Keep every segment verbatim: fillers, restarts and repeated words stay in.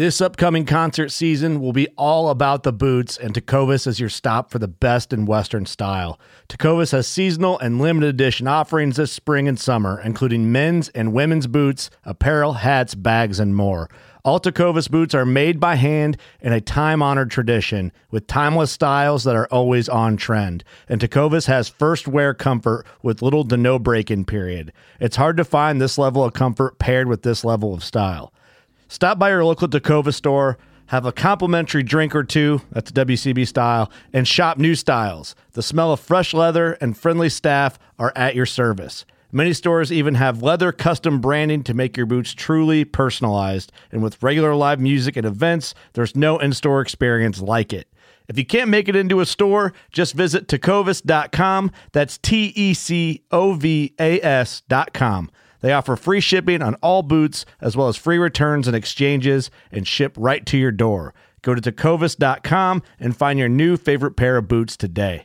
This upcoming concert season will be all about the boots, and Tecovas is your stop for the best in Western style. Tecovas has seasonal and limited edition offerings this spring and summer, including men's and women's boots, apparel, hats, bags, and more. All Tecovas boots are made by hand in a time-honored tradition with timeless styles that are always on trend. And Tecovas has first wear comfort with little to no break-in period. It's hard to find this level of comfort paired with this level of style. Stop by your local Tecovas store, have a complimentary drink or two, that's W C B style, and shop new styles. The smell of fresh leather and friendly staff are at your service. Many stores even have leather custom branding to make your boots truly personalized. And with regular live music and events, there's no in-store experience like it. If you can't make it into a store, just visit tecovas dot com. That's T E C O V A S dot com. They offer free shipping on all boots, as well as free returns and exchanges, and ship right to your door. Go to tecovas dot com and find your new favorite pair of boots today.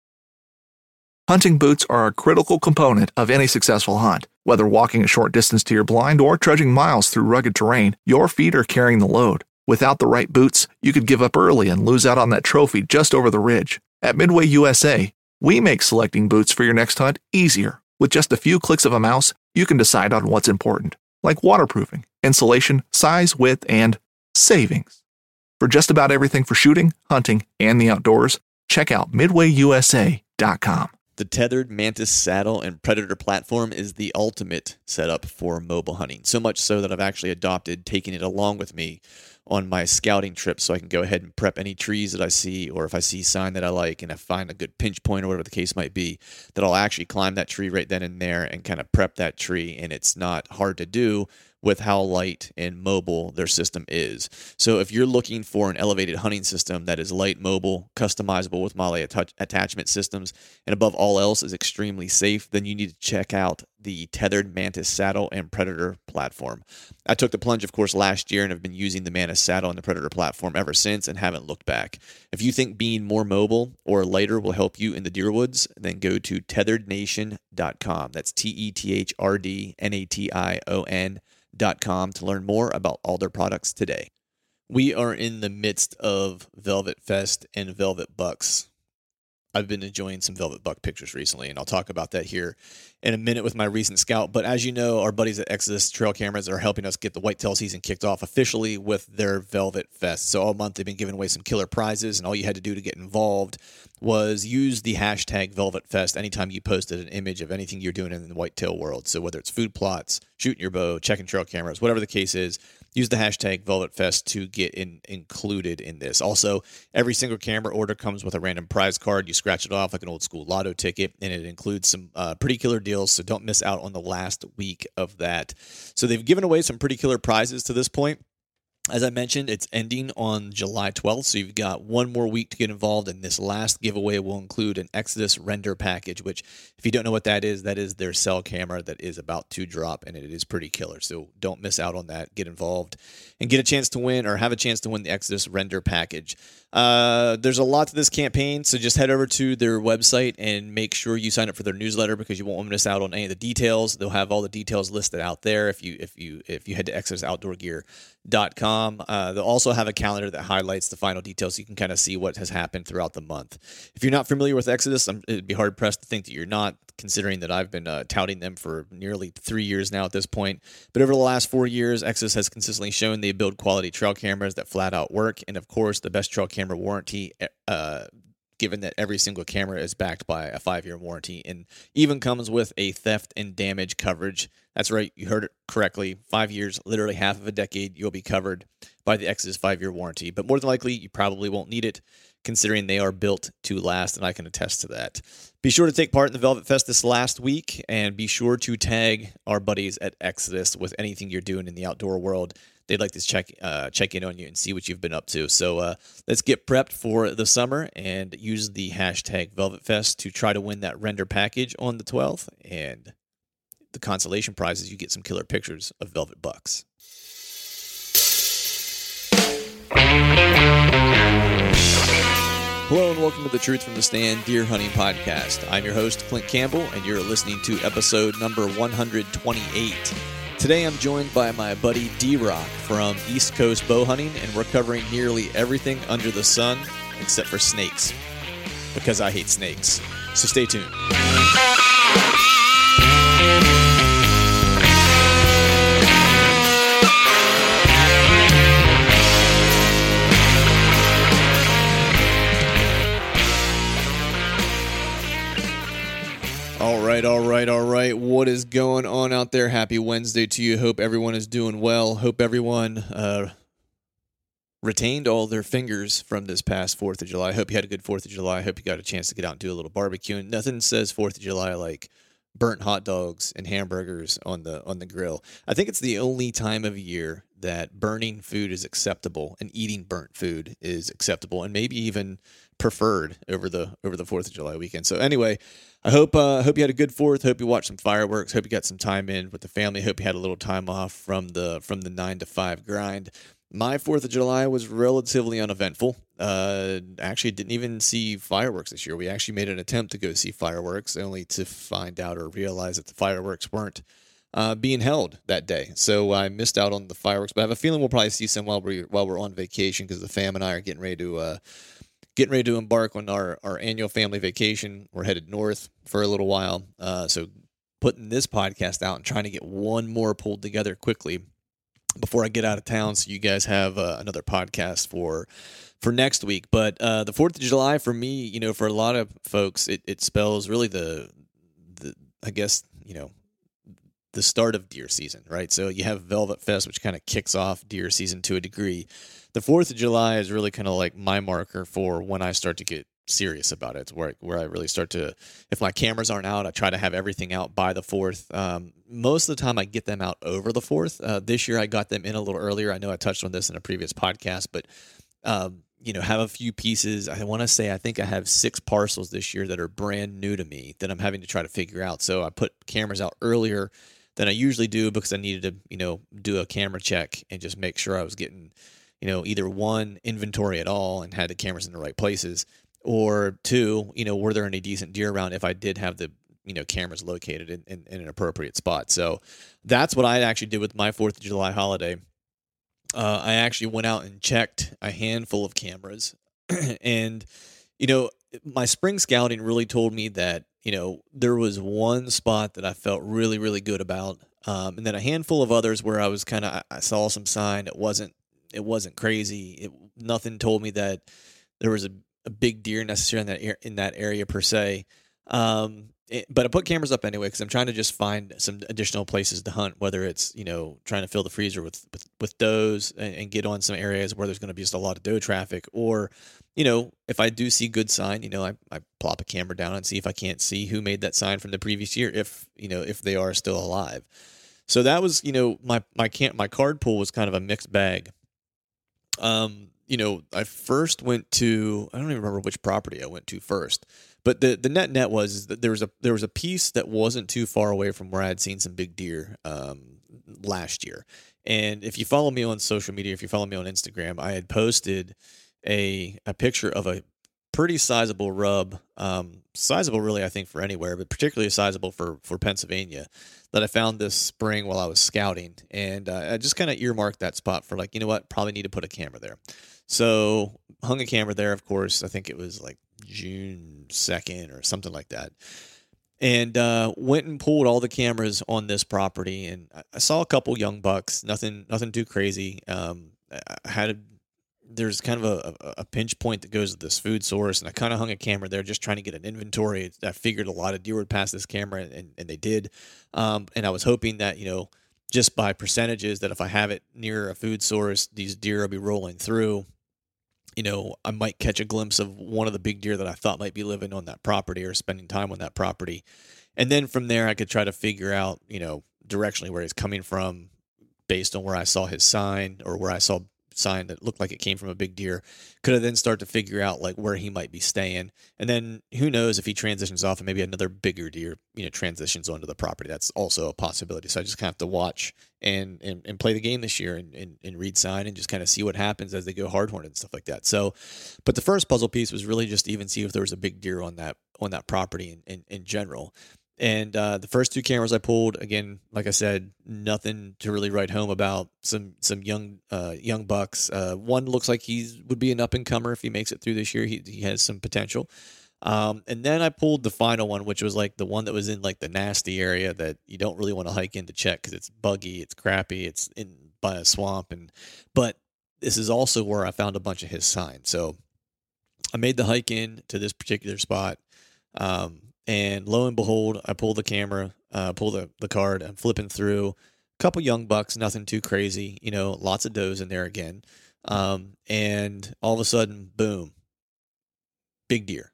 Hunting boots are a critical component of any successful hunt. Whether walking a short distance to your blind or trudging miles through rugged terrain, your feet are carrying the load. Without the right boots, you could give up early and lose out on that trophy just over the ridge. At Midway U S A, we make selecting boots for your next hunt easier. With just a few clicks of a mouse, you can decide on what's important, like waterproofing, insulation, size, width, and savings. For just about everything for shooting, hunting, and the outdoors, check out midway u s a dot com. The tethered Mantis saddle and Predator platform is the ultimate setup for mobile hunting, so much so that I've actually adopted taking it along with me on my scouting trips so I can go ahead and prep any trees that I see, or if I see sign that I like and I find a good pinch point or whatever the case might be, that I'll actually climb that tree right then and there and kind of prep that tree, and it's not hard to do with how light and mobile their system is. So if you're looking for an elevated hunting system that is light, mobile, customizable with MOLLE attach- attachment systems, and above all else is extremely safe, then you need to check out the tethered Mantis saddle and Predator platform. I took the plunge, of course, last year and have been using the Mantis saddle and the Predator platform ever since and haven't looked back. If you think being more mobile or lighter will help you in the deer woods, then go to tethered nation dot com. That's T E T H R D N A T I O N dot com to learn more about all their products today. We are in the midst of Velvet Fest and Velvet Bucks. I've been enjoying some Velvet Buck pictures recently, and I'll talk about that here in a minute with my recent scout. But as you know, our buddies at Exodus Trail Cameras are helping us get the whitetail season kicked off officially with their Velvet Fest. So all month they've been giving away some killer prizes, and all you had to do to get involved was use the hashtag Velvet Fest anytime you posted an image of anything you're doing in the whitetail world. So whether it's food plots, shooting your bow, checking trail cameras, whatever the case is, use the hashtag Velvet Fest to get in, included in this. Also, every single camera order comes with a random prize card. You scratch it off like an old school lotto ticket, and it includes some uh, pretty killer deals, so don't miss out on the last week of that. So they've given away some pretty killer prizes to this point. As I mentioned, it's ending on July twelfth, so you've got one more week to get involved, and this last giveaway will include an Exodus render package, which, if you don't know what that is, that is their cell camera that is about to drop, and it is pretty killer, so don't miss out on that. Get involved and get a chance to win, or have a chance to win the Exodus render package. Uh, there's a lot to this campaign, so just head over to their website and make sure you sign up for their newsletter, because you won't want to miss out on any of the details. They'll have all the details listed out there if you if you if you head to exodus outdoor gear dot com. Uh, they'll also have a calendar that highlights the final details so you can kind of see what has happened throughout the month. If you're not familiar with Exodus, I'm, it'd be hard pressed to think that you're not, considering that I've been uh, touting them for nearly three years now at this point. But over the last four years, Exodus has consistently shown they build quality trail cameras that flat out work, and of course, the best trail camera warranty, uh, given that every single camera is backed by a five-year warranty and even comes with a theft and damage coverage. That's right, you heard it correctly. Five years, literally half of a decade, you'll be covered by the Exodus five-year warranty. But more than likely, you probably won't need it, considering they are built to last, and I can attest to that. Be sure to take part in the Velvet Fest this last week, and be sure to tag our buddies at Exodus with anything you're doing in the outdoor world. They'd like to check uh, check in on you and see what you've been up to. So uh, let's get prepped for the summer and use the hashtag Velvet Fest to try to win that render package on the twelfth. And the consolation prize is you get some killer pictures of Velvet Bucks. Hello and welcome to the Truth from the Stand Deer Hunting Podcast. I'm your host, Clint Campbell, and you're listening to episode number one hundred twenty-eight. Today I'm joined by my buddy D-Rock from East Coast Bow Hunting, and we're covering nearly everything under the sun except for snakes, because I hate snakes. So stay tuned. All right, all right, all right. What is going on out there? Happy Wednesday to you. Hope everyone is doing well. Hope everyone uh, retained all their fingers from this past fourth of July. Hope you had a good fourth of July. Hope you got a chance to get out and do a little barbecuing. Nothing says fourth of July like burnt hot dogs and hamburgers on the on the grill. I think it's the only time of year that burning food is acceptable and eating burnt food is acceptable and maybe even preferred over the over the fourth of July weekend. So anyway, I hope uh, hope you had a good fourth. Hope you watched some fireworks. Hope you got some time in with the family. Hope you had a little time off from the from the nine to five grind. My fourth of July was relatively uneventful. Uh, actually, didn't even see fireworks this year. We actually made an attempt to go see fireworks, only to find out or realize that the fireworks weren't uh, being held that day. So I missed out on the fireworks. But I have a feeling we'll probably see some while we while we're on vacation, because the fam and I are getting ready to uh, getting ready to embark on our our annual family vacation. We're headed north for a little while. Uh, so putting this podcast out and trying to get one more pulled together quickly before I get out of town, so you guys have uh, another podcast for for next week. But uh, the fourth of July, for me, you know, for a lot of folks, it, it spells really the, the, I guess, you know, the start of deer season, right? So you have Velvet Fest, which kind of kicks off deer season to a degree. The fourth of July is really kind of like my marker for when I start to get serious about it, where where I really start to, if my cameras aren't out, I try to have everything out by the fourth. Um, most of the time I get them out over the fourth. Uh, this year I got them in a little earlier. I know I touched on this in a previous podcast, but um, you know, have a few pieces. I want to say I think I have six parcels this year that are brand new to me that I'm having to try to figure out. So I put cameras out earlier than I usually do, because I needed to, you know, do a camera check and just make sure I was getting, you know, either one, inventory at all and had the cameras in the right places, or two, you know, were there any decent deer around if I did have the, you know, cameras located in, in, in an appropriate spot. So that's what I actually did with my fourth of July holiday. Uh, I actually went out and checked a handful of cameras and, you know, my spring scouting really told me that, you know, there was one spot that I felt really, really good about. Um, and then a handful of others where I was kind of, I saw some sign. It wasn't, it wasn't crazy. It, nothing told me that there was a, a big deer necessarily in that in that area per se. Um, it, but I put cameras up anyway, because I'm trying to just find some additional places to hunt, whether it's, you know, trying to fill the freezer with, with, with does and, and get on some areas where there's going to be just a lot of doe traffic, or, you know, if I do see good sign, you know, I, I plop a camera down and see if I can't see who made that sign from the previous year, if, you know, if they are still alive. So that was, you know, my, my camp, my card pool was kind of a mixed bag. Um, you know, I first went to, I don't even remember which property I went to first, but the, the net net was is that there was a, there was a piece that wasn't too far away from where I had seen some big deer, um, last year. And if you follow me on social media, if you follow me on Instagram, I had posted a, a picture of a pretty sizable rub, um, sizable really, I think, for anywhere, but particularly sizable for, for Pennsylvania, that I found this spring while I was scouting. And uh, I just kind of earmarked that spot for, like, you know what, probably need to put a camera there. So hung a camera there, of course. I think it was like June second or something like that. And uh, went and pulled all the cameras on this property. And I saw a couple young bucks, nothing nothing too crazy. Um, I had a, there's kind of a, a pinch point that goes to this food source. And I kind of hung a camera there just trying to get an inventory. I figured a lot of deer would pass this camera, and, and they did. Um, and I was hoping that, you know, just by percentages, that if I have it near a food source, these deer will be rolling through. You know, I might catch a glimpse of one of the big deer that I thought might be living on that property or spending time on that property. And then from there, I could try to figure out, you know, directionally where he's coming from based on where I saw his sign, or where I saw sign that looked like it came from a big deer. Could I then start to figure out like where he might be staying? And then who knows if he transitions off and maybe another bigger deer, you know, transitions onto the property. That's also a possibility. So I just kind of have to watch and, and, and play the game this year and, and, and read sign and just kind of see what happens as they go hardhorn and stuff like that. So, but the first puzzle piece was really just to even see if there was a big deer on that, on that property in, in, in general. and uh, the first two cameras I pulled, again, like I said, nothing to really write home about. Some some young uh, young bucks. Uh, one looks like he would be an up and comer if he makes it through this year. He he has some potential. Um, and then I pulled the final one, which was like the one that was in like the nasty area that you don't really want to hike in to check because it's buggy, it's crappy, it's in by a swamp, and but this is also where I found a bunch of his signs. So I made the hike in to this particular spot. Um, And lo and behold, I pull the camera, uh, pull the, the card, I'm flipping through a couple young bucks, nothing too crazy, you know, lots of does in there again. Um, and all of a sudden, boom, big deer.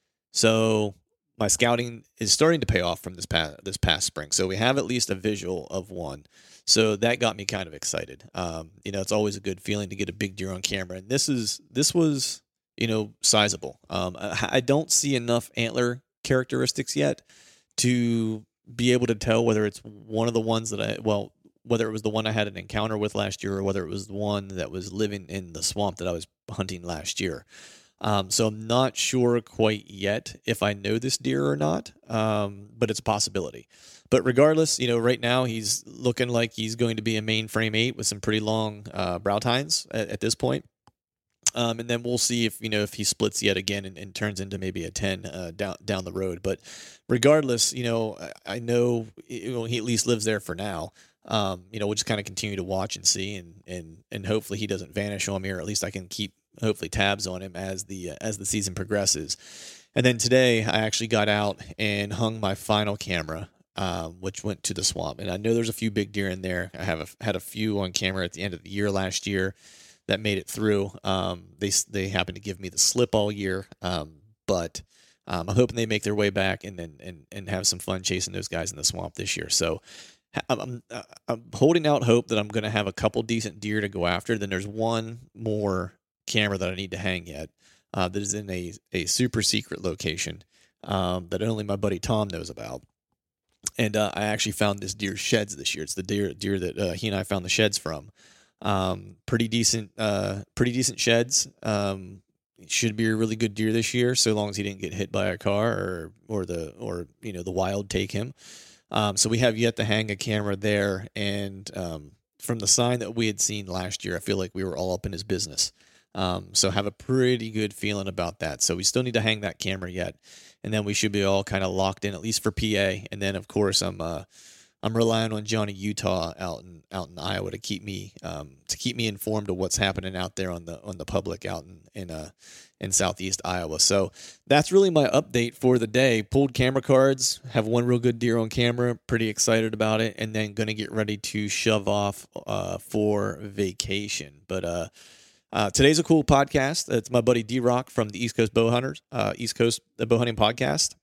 So my scouting is starting to pay off from this past, this past spring. So we have at least a visual of one. So that got me kind of excited. Um, you know, it's always a good feeling to get a big deer on camera. And this is, this was, you know, sizable. Um, I, I don't see enough antler characteristics yet to be able to tell whether it's one of the ones that I, well, whether it was the one I had an encounter with last year or whether it was the one that was living in the swamp that I was hunting last year. Um, so I'm not sure quite yet if I know this deer or not, um, but it's a possibility. But regardless, you know, right now he's looking like he's going to be a mainframe eight with some pretty long uh, brow tines at, at this point. Um, and then we'll see if, you know, if he splits yet again and, and turns into maybe a ten uh, down down the road. But regardless, you know, I, I know you know, he at least lives there for now. Um, you know, we'll just kind of continue to watch and see, and and and hopefully he doesn't vanish on me, or at least I can keep hopefully tabs on him as the uh, as the season progresses. And then today I actually got out and hung my final camera, um, which went to the swamp. And I know there's a few big deer in there. I have a, had a few on camera at the end of the year last year that made it through. Um, they they happened to give me the slip all year, um, but um, I'm hoping they make their way back and then and, and have some fun chasing those guys in the swamp this year. So I'm I'm holding out hope that I'm going to have a couple decent deer to go after. Then there's one more camera that I need to hang yet uh, that is in a a super secret location um, that only my buddy Tom knows about. And uh, I actually found this deer's sheds this year. It's the deer deer that uh, he and I found the sheds from. Um, pretty decent, uh, pretty decent sheds. Um, should be a really good deer this year, so long as he didn't get hit by a car or, or the, or, you know, the wild take him. Um, so we have yet to hang a camera there. And, um, from the sign that we had seen last year, I feel like we were all up in his business. Um, so have a pretty good feeling about that. So we still need to hang that camera yet. And then we should be all kind of locked in, at least for P A. And then of course I'm, uh, I'm relying on Johnny Utah out in out in Iowa to keep me um, to keep me informed of what's happening out there on the on the public out in in uh, in southeast Iowa. So that's really my update for the day. Pulled camera cards, have one real good deer on camera, pretty excited about it, and then going to get ready to shove off uh, for vacation. But uh, uh, today's a cool podcast. It's my buddy D-Rock from the East Coast Bow Hunters, uh, East Coast the Bow Hunting Podcast.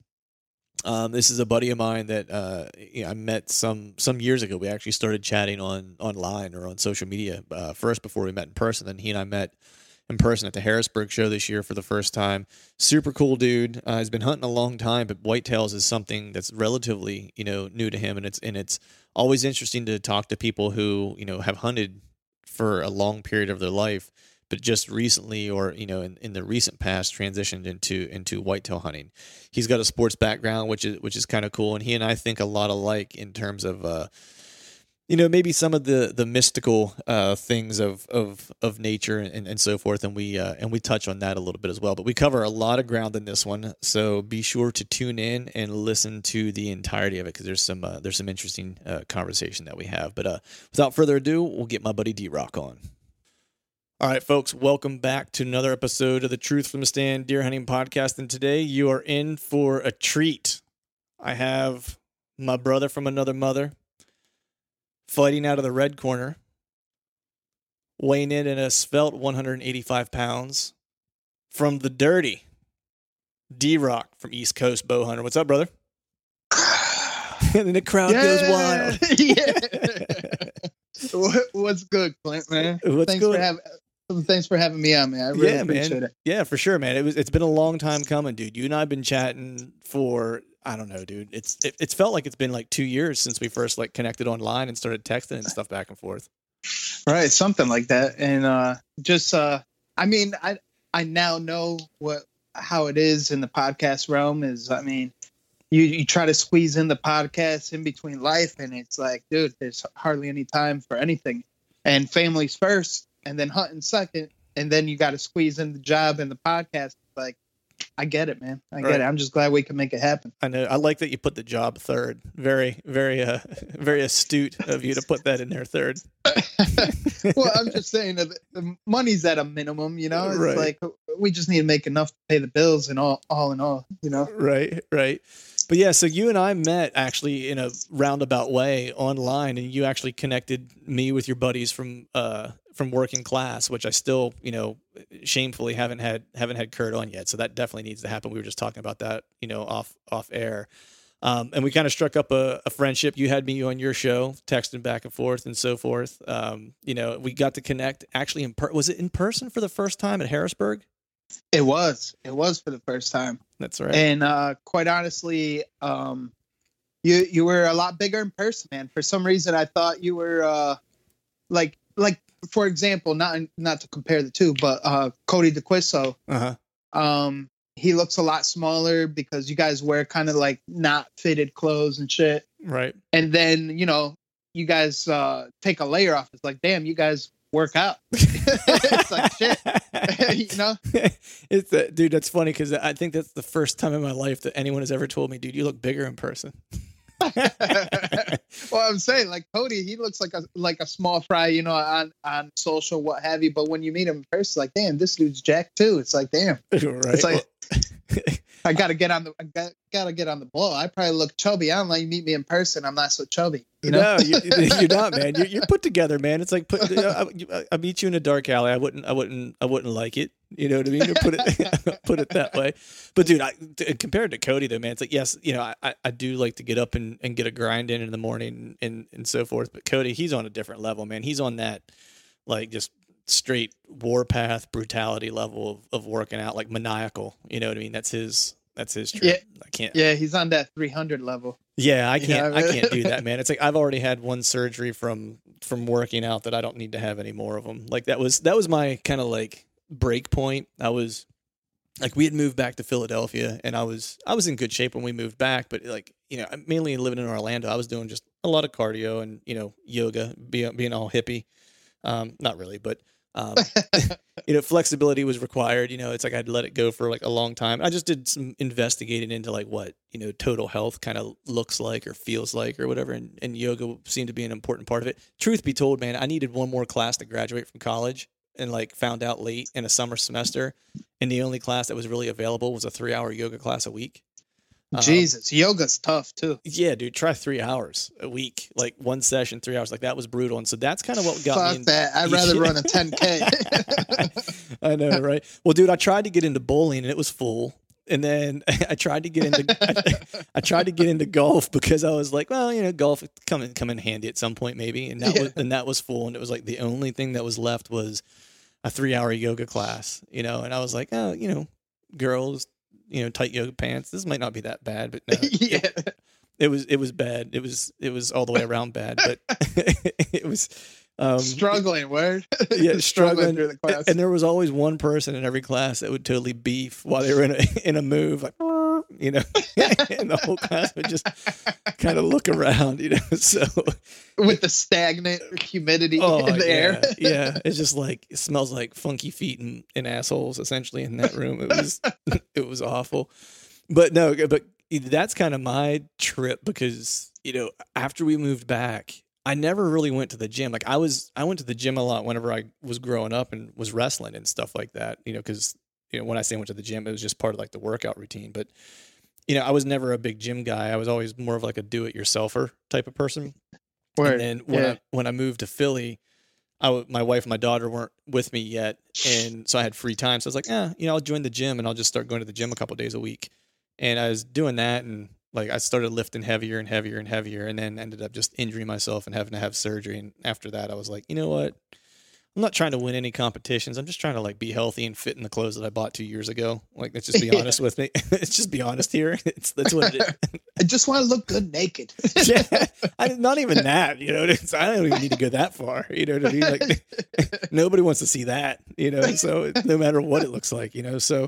Um, this is a buddy of mine that uh, you know, I met some some years ago. We actually started chatting on online or on social media uh, first before we met in person. Then he and I met in person at the Harrisburg show this year for the first time. Super cool dude. Uh, he's been hunting a long time, but whitetails is something that's relatively you know new to him, and it's and it's always interesting to talk to people who you know have hunted for a long period of their life, but just recently or, you know, in, in the recent past transitioned into into whitetail hunting. He's got a sports background, which is which is kind of cool. And he and I think a lot alike in terms of, uh, you know, maybe some of the the mystical uh, things of of of nature and, and so forth. And we uh, and we touch on that a little bit as well. But we cover a lot of ground in this one, so be sure to tune in and listen to the entirety of it because there's some uh, there's some interesting uh, conversation that we have. But uh, without further ado, we'll get my buddy D-Rock on. All right, folks, welcome back to another episode of the Truth from the Stand Deer Hunting Podcast. And today you are in for a treat. I have my brother from another mother fighting out of the red corner, weighing in at a svelte one hundred eighty-five pounds from the dirty D-Rock from East Coast Bow Hunter. What's up, brother? And then the crowd yeah. goes wild. yeah. What's good, Clint, man? What's Thanks good? for having Thanks for having me on, man. I really yeah, appreciate man. it. Yeah, for sure, man. It was. It's been a long time coming, dude. You and I have been chatting for I don't know, dude. It's it, it's felt like it's been like two years since we first like connected online and started texting and stuff back and forth. Right, something like that. And uh, just, uh, I mean, I I now know what how it is in the podcast realm. Is I mean, you you try to squeeze in the podcast in between life, and it's like, dude, there's hardly any time for anything. And family's first, and then hunting second, and then you got to squeeze in the job and the podcast. Like, I get it, man. I Right. get it. I'm just glad we can make it happen. I know. I like that you put the job third. Very, very, uh, very astute of you to put that in there third. Well, I'm just saying that the money's at a minimum, you know. It's Right. like we just need to make enough to pay the bills, and all, all in all, you know. Right, right. But yeah, so you and I met actually in a roundabout way online, and you actually connected me with your buddies from uh from working class, which I still, you know, shamefully haven't had haven't had Kurt on yet. So that definitely needs to happen. We were just talking about that, you know, off off air. Um, and we kind of struck up a, a friendship. You had me on your show, texting back and forth and so forth. Um, you know, we got to connect actually in per- was it in person for the first time at Harrisburg? It was. It was for the first time. That's right. And uh, quite honestly, um, you you were a lot bigger in person, man. For some reason, I thought you were uh, like like for example, not not to compare the two, but uh, Cody DeQuiso. Uh-huh. Um, he looks a lot smaller because you guys wear kind of like not fitted clothes and shit. Right. And then you know you guys uh, take a layer off. It's like, damn, you guys work out. It's like shit. You know. It's uh, dude, that's funny because I think that's the first time in my life that anyone has ever told me, dude, you look bigger in person. Well, I'm saying, like, Cody, he looks like a like a small fry, you know, on on social, what have you. But when you meet him in person, like, damn, this dude's jacked too. It's like, damn, Right. it's like I gotta get on the I got, gotta get on the blow. I probably look chubby. I don't like you meet me in person. I'm not so chubby. You know? No, you, you're not, man. You're, you're put together, man. It's like put. You know, I, I meet you in a dark alley. I wouldn't. I wouldn't. I wouldn't like it. You know what I mean? To put it put it that way. But dude, I, compared to Cody, though, man, it's like yes, you know, I, I do like to get up and, and get a grind in in the morning and and so forth. But Cody, he's on a different level, man. He's on that like just straight warpath brutality level of, of working out, like maniacal. You know what I mean? That's his. That's his trip. Yeah. I can't. Yeah, he's on that three hundred level. Yeah, I You can't. know, I really? can't do that, man. It's like I've already had one surgery from from working out that I don't need to have any more of them. Like that was that was my kind of like break point. I was like we had moved back to Philadelphia, and I was I was in good shape when we moved back, but like you know, mainly living in Orlando, I was doing just a lot of cardio and you know yoga, being being all hippie. Um, not really, but. Um, you know, flexibility was required. You know, it's like I'd let it go for like a long time. I just did some investigating into like what, you know, total health kind of looks like or feels like or whatever. And, and yoga seemed to be an important part of it. Truth be told, man, I needed one more class to graduate from college and like found out late in a summer semester. And the only class that was really available was a three hour yoga class a week. Um, Jesus, yoga's tough too. Yeah, dude, try three hours a week, like one session, three hours. Like that was brutal. And so that's kind of what got Fuck me. In, that. I'd rather Yeah. run a ten K. I know, right? Well, dude, I tried to get into bowling and it was full. And then I tried to get into I, I tried to get into golf because I was like, well, you know, golf come in come in handy at some point maybe. And that Yeah. was and that was full. And it was like the only thing that was left was a three hour yoga class, you know. And I was like, oh, you know, girls, you know, tight yoga pants. This might not be that bad, but no, Yeah. it, it was it was bad. It was it was all the way around bad, but it was um, Struggling, word. yeah, struggling. through the class. And there was always one person in every class that would totally beef while they were in a in a move, like you know, and the whole class would just kind of look around, you know. So With the stagnant humidity oh in the yeah, air. yeah, it's just like it smells like funky feet and, and assholes essentially in that room. It was it was awful, but no, but that's kind of my trip because you know after we moved back. I never really went to the gym. Like I was, I went to the gym a lot whenever I was growing up and was wrestling and stuff like that, you know, cause you know, when I say I went to the gym, it was just part of like the workout routine, but you know, I was never a big gym guy. I was always more of like a do-it-yourselfer type of person. Word. And then when Yeah. I, when I moved to Philly, I w- my wife and my daughter weren't with me yet. And so I had free time. So I was like, eh, you know, I'll join the gym and I'll just start going to the gym a couple days a week. And I was doing that and like I started lifting heavier and heavier and heavier and then ended up just injuring myself and having to have surgery. And after that, I was like, you know what? I'm not trying to win any competitions. I'm just trying to like be healthy and fit in the clothes that I bought two years ago. Like, let's just be Yeah. honest with me. Let's just be honest here. It's that's what it is. I just want to look good naked. Yeah, I, not even that, you know, it's, I don't even need to go that far. You know what I mean? Like nobody wants to see that, you know, so no matter what it looks like, you know, so,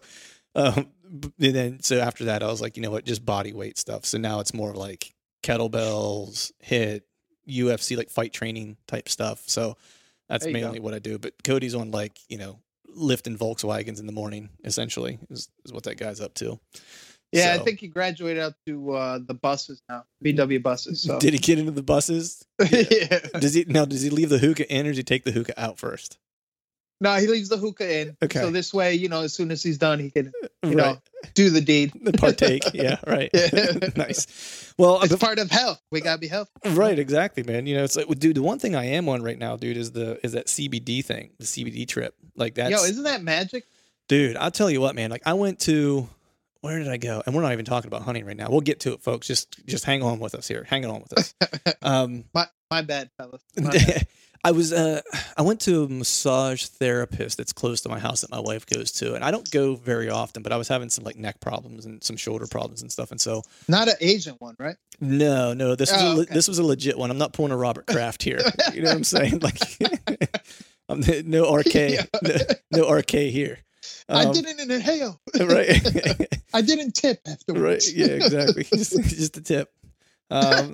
Um, and then so after that, I was like, you know what, just body weight stuff. So now it's more like kettlebells, hit, U F C, like fight training type stuff. So that's mainly go. what I do. But Cody's on like, you know, lifting Volkswagens in the morning, essentially, is, is what that guy's up to. Yeah, so, I think he graduated out to uh, the buses now, V W buses. So. Did he get into the buses? Yeah. yeah. Does he now? Does he leave the hookah in, or does he take the hookah out first? No, he leaves the hookah in. Okay. So this way, you know, as soon as he's done, he can, you right. know, do the deed. Partake. Yeah, right. Yeah. Nice. Well, it's part of health. We gotta be healthy. Right. Exactly, man. You know, it's like, dude. The one thing I am on right now, dude, is the is that C B D thing, the C B D trip. Like that's. Yo, isn't that magic? Dude, I'll tell you what, man. Like I went to. Where did I go? And we're not even talking about hunting right now. We'll get to it, folks. Just just hang on with us here. Hang on with us. Um, my my bad, fellas. My bad. I was uh, I went to a massage therapist that's close to my house that my wife goes to, and I don't go very often. But I was having some like neck problems and some shoulder problems and stuff, and so not an Asian one, right? No, no. This was oh, a, okay. this was a legit one. I'm not pulling a Robert Kraft here. You know what I'm saying? Like, I'm, no R K, yeah. no, no R K here. Um, I didn't inhale. Right. I didn't tip afterwards. Right. Yeah, exactly. just, just a tip. Um,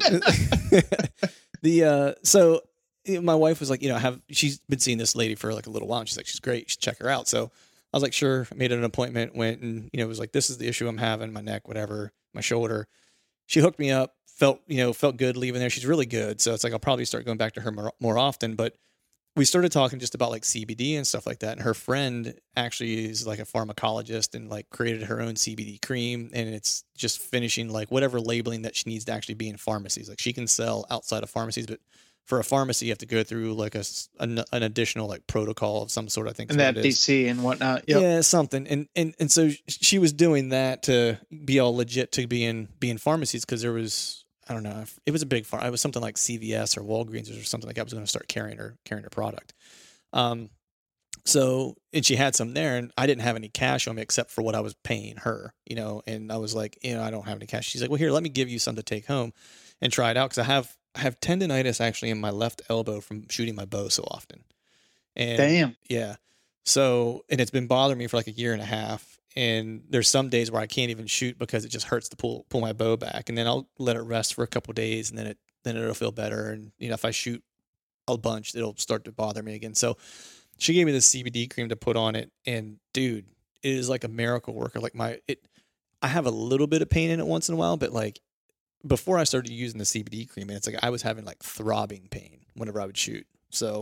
the, uh, so my wife was like, you know, have, she's been seeing this lady for like a little while. And she's like, she's great. You should check her out. So I was like, sure. Made an appointment, went and, you know, was like, this is the issue I'm having, my neck, whatever, my shoulder. She hooked me up, felt, you know, felt good leaving there. She's really good. So it's like, I'll probably start going back to her more, more often, but we started talking just about like C B D and stuff like that. And her friend actually is like a pharmacologist and like created her own C B D cream. And it's just finishing like whatever labeling that she needs to actually be in pharmacies. Like she can sell outside of pharmacies, but for a pharmacy, you have to go through like a, an, an additional like protocol of some sort, I think. And the F D C and whatnot. Yep. Yeah, something. And, and, and so she was doing that to be all legit to be in, be in pharmacies. Cause there was, I don't know. It was a big farm. It was something like C V S or Walgreens or something like that. I was going to start carrying her, carrying her product. Um, so, and she had some there and I didn't have any cash on me except for what I was paying her, you know, and I was like, you know, I don't have any cash. She's like, well, here, let me give you some to take home and try it out. Cause I have, I have tendonitis actually in my left elbow from shooting my bow so often. And damn. Yeah. So, and it's been bothering me for like a year and a half. And there's some days where I can't even shoot because it just hurts to pull pull my bow back. And then I'll let it rest for a couple of days, and then it then it'll feel better. And you know, if I shoot a bunch, it'll start to bother me again. So she gave me this C B D cream to put on it, and dude, it is like a miracle worker. Like my it, I have a little bit of pain in it once in a while, but like before I started using the C B D cream, it's like I was having like throbbing pain whenever I would shoot. So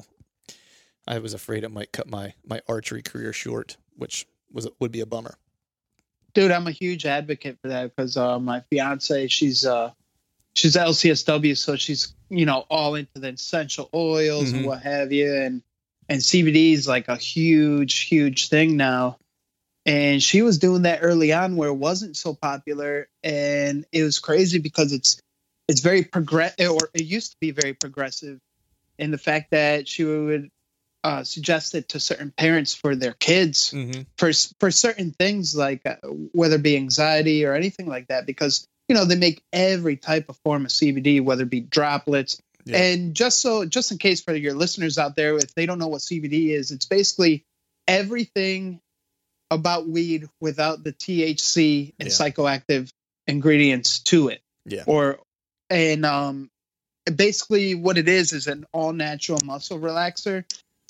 I was afraid it might cut my my archery career short, which was would be a bummer. Dude, I'm a huge advocate for that because uh, my fiance, she's uh, she's L C S W, so she's you know all into the essential oils Mm-hmm. and what have you, and and C B D is like a huge, huge thing now. And she was doing that early on where it wasn't so popular, and it was crazy because it's it's very progressive, or it used to be very progressive, in the fact that she would uh, suggest it to certain parents for their kids. Mm-hmm. for for certain things like uh, whether it be anxiety or anything like that, because you know they make every type of form of C B D, whether it be droplets. Yeah. And just so just in case for your listeners out there, if they don't know what C B D is, it's basically everything about weed without the T H C and yeah. psychoactive ingredients to it. Yeah. Or and um basically what it is is an all natural muscle relaxer.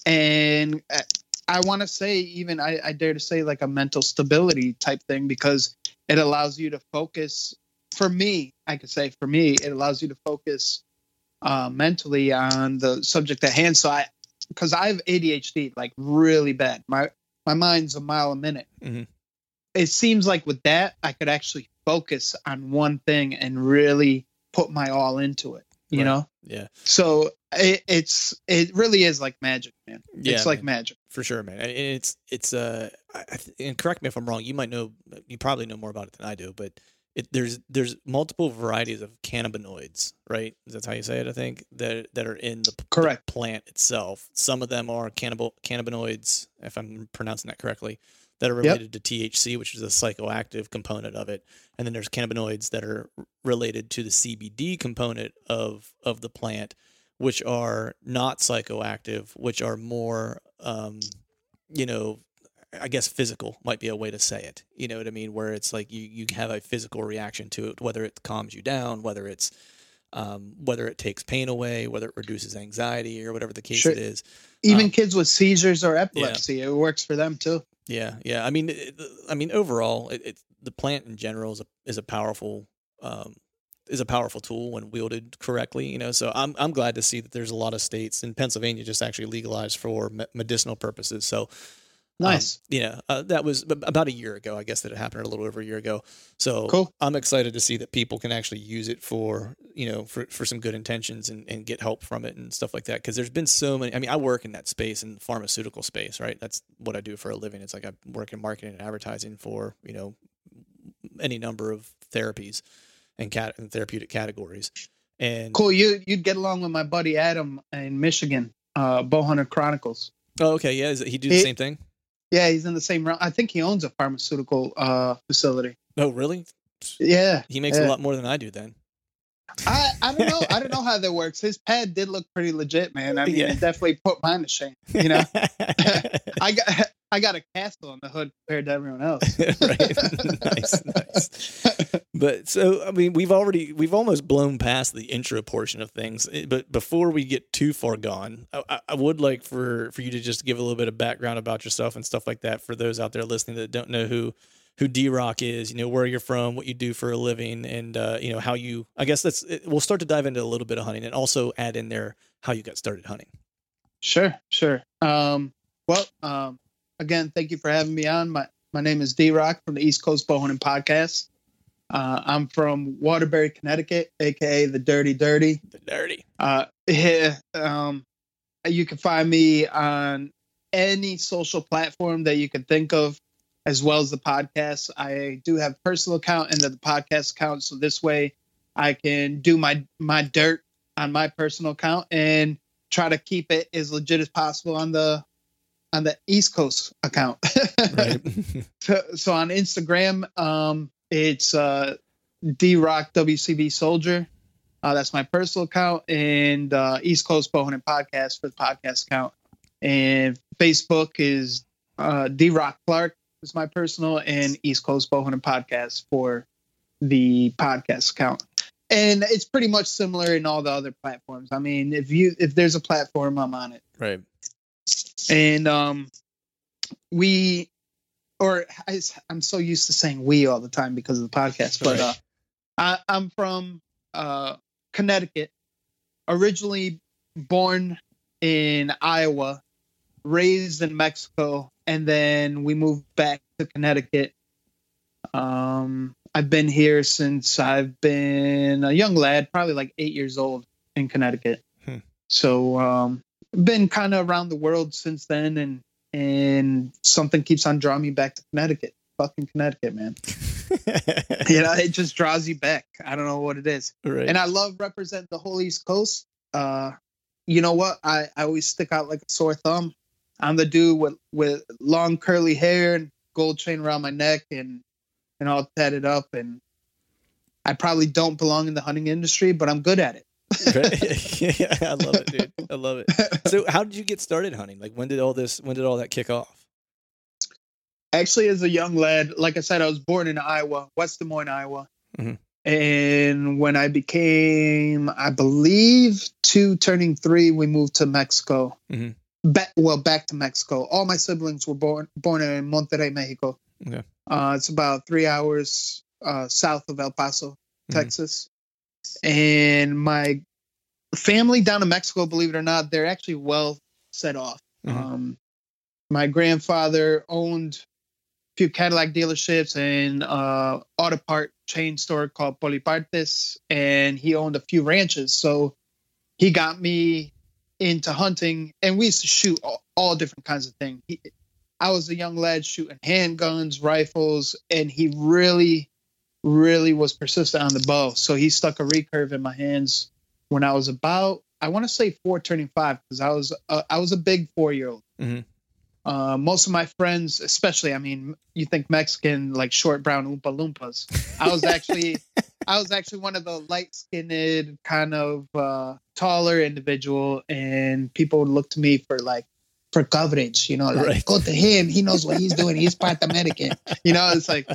And I want to say, even I, I dare to say, like a mental stability type thing, because it allows you to focus. For me, I could say for me, it allows you to focus uh, mentally on the subject at hand. So I, because I have A D H D, like really bad. My my mind's a mile a minute. Mm-hmm. It seems like with that, I could actually focus on one thing and really put my all into it. You right. know? Yeah. So it, it's it really is like magic, man. Yeah, it's like man. magic for sure, man. And it's it's uh, I, and correct me if I'm wrong. You might know, you probably know more about it than I do, but it, there's there's multiple varieties of cannabinoids, right? That's how you say it, I think, that that are in the, correct the plant itself. Some of them are cannabis cannabinoids, if I'm pronouncing that correctly, that are related yep. to T H C, which is a psychoactive component of it. And then there's cannabinoids that are related to the C B D component of, of the plant, which are not psychoactive, which are more, um, you know, I guess physical might be a way to say it. You know what I mean? Where it's like you, you have a physical reaction to it, whether it calms you down, whether it's, um, whether it takes pain away, whether it reduces anxiety or whatever the case Sure. it is. Even Um, kids with seizures or epilepsy, it works for them too. Yeah. Yeah. I mean, it, I mean, overall it, it's the plant in general is a, is a powerful, um, is a powerful tool when wielded correctly, you know. So I'm I'm glad to see that there's a lot of states, and Pennsylvania just actually legalized for me- medicinal purposes. So Nice. Um, you know, uh, that was b- about a year ago, I guess, that it happened, or a little over a year ago. So Cool. I'm excited to see that people can actually use it for, you know, for, for some good intentions and, and get help from it and stuff like that. Because there's been so many. I mean, I work in that space, in the pharmaceutical space, right? That's what I do for a living. It's like I work in marketing and advertising for, you know, any number of therapies and cat and therapeutic categories. And Cool. You you'd get along with my buddy Adam in Michigan, uh, Bowhunter Chronicles. oh, okay, yeah, is it, he do the He- same thing? Yeah, he's in the same realm. I think he owns a pharmaceutical uh, facility. Oh, really? Yeah, He makes yeah. a lot more than I do then. I, I don't know. I don't know how that works. His pad did look pretty legit, man. I mean, Yeah. it definitely put mine to shame. You know, I got I got a castle on the hood compared to everyone else. right. nice, nice. But so, I mean, we've already, we've almost blown past the intro portion of things. Eh, But before we get too far gone, I- I, I would like for, for you to just give a little bit of background about yourself and stuff like that for those out there listening that don't know who, who D-Rock is, you know, where you're from, what you do for a living, and, uh, you know, how you, I guess that's, it, we'll start to dive into a little bit of hunting and also add in there how you got started hunting. Sure, sure. Um, well, um, again, thank you for having me on. My my name is D-Rock from the East Coast Bowhunting Podcast. Uh, I'm from Waterbury, Connecticut, aka the Dirty Dirty. The dirty. Uh, yeah, um, you can find me on any social platform that you can think of, as well as the podcast. I do have a personal account and then the podcast account, so this way I can do my my dirt on my personal account and try to keep it as legit as possible on the on the East Coast account. Right. so, so on Instagram, um, it's uh, D-Rock W C B Soldier. Uh, that's my personal account, and uh, East Coast Bowhunting Podcast for the podcast account. And Facebook is uh, D-Rock Clark is my personal, and East Coast Bowhunting Podcast for the podcast account. And it's pretty much similar in all the other platforms. I mean, if you if there's a platform, I'm on it. right. And um, we, or I, I'm so used to saying we all the time because of the podcast, but Right. uh, I, I'm from uh, Connecticut, originally born in Iowa, raised in Mexico, and then we moved back to Connecticut. Um, I've been here since I've been a young lad, probably like eight years old in Connecticut. Hmm. So um, been kind of around the world since then, and and something keeps on drawing me back to Connecticut. Fucking Connecticut, man. You know, it just draws you back. I don't know what it is. right. And I love represent the whole East Coast. Uh, you know what? I, I always stick out like a sore thumb. I'm the dude with, with long curly hair and gold chain around my neck and and all tatted up. And I probably don't belong in the hunting industry, but I'm good at it. Right. Yeah, I love it, dude. I love it. So, how did you get started hunting? Like, when did all this? When did all that kick off? Actually, as a young lad, like I said, I was born in Iowa, West Des Moines, Iowa. Mhm. And when I became, I believe, two turning three, we moved to Mexico. Mhm. Back, well, back to Mexico. All my siblings were born born in Monterrey, Mexico. Okay. Uh, it's about three hours uh, south of El Paso, Mhm. Texas. And my family down in Mexico, believe it or not, they're actually well set off. Mhm. Um, my grandfather owned a few Cadillac dealerships and uh, auto part chain store called Polipartes, and he owned a few ranches. So he got me into hunting, and we used to shoot all, all different kinds of things. He, I was a young lad shooting handguns, rifles, and he really, really was persistent on the bow. So he stuck a recurve in my hands when I was about, I want to say four turning five, because I was uh, I was a big four year old. Mhm. Uh, most of my friends, especially, I mean, you think Mexican, like short brown Oompa Loompas. I was actually, I was actually one of the light skinned, kind of uh, taller individual, and people would look to me for like for coverage, you know, like Right. go to him. He knows what he's doing. He's part American. You know, it's like,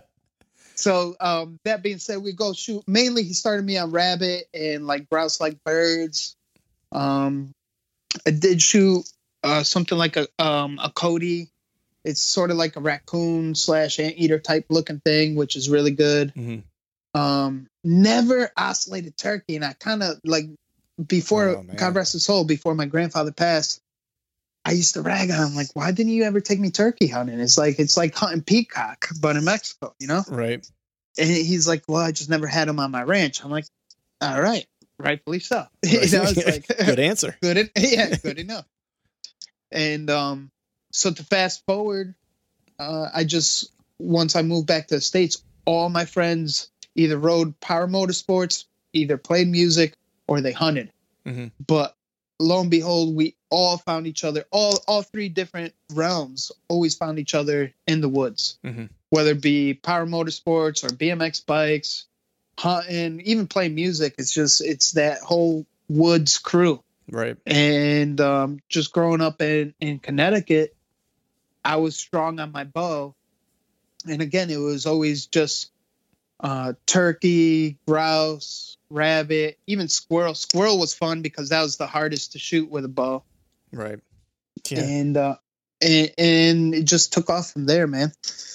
so um, that being said, we go shoot. Mainly he started me on rabbit and like grouse like birds. Um, I did shoot uh, something like a um, a Cody. It's sort of like a raccoon slash anteater type looking thing, which is really good. Mm-hmm. Um, never oscillated turkey. And I kind of like before, Oh, man. God rest his soul, before my grandfather passed, I used to rag on him like, why didn't you ever take me turkey hunting? It's like, it's like hunting peacock, but in Mexico, you know? Right. And he's like, well, I just never had him on my ranch. I'm like, all right, rightfully so. You know, it's like, Good answer. good, en- yeah, good enough. And um, so to fast forward, uh, I just once I moved back to the States, all my friends either rode power motorsports, either played music, or they hunted. Mm-hmm. But lo and behold, we all found each other. All all three different realms always found each other in the woods, Mm-hmm. whether it be power motorsports or B M X bikes, hunting, even playing music. It's just it's that whole woods crew. Right. And um, just growing up in, in Connecticut, I was strong on my bow. And again, it was always just uh, turkey, grouse, rabbit, even squirrel. Squirrel was fun because that was the hardest to shoot with a bow. Right. Yeah. And, uh, and and it just took off from there, man.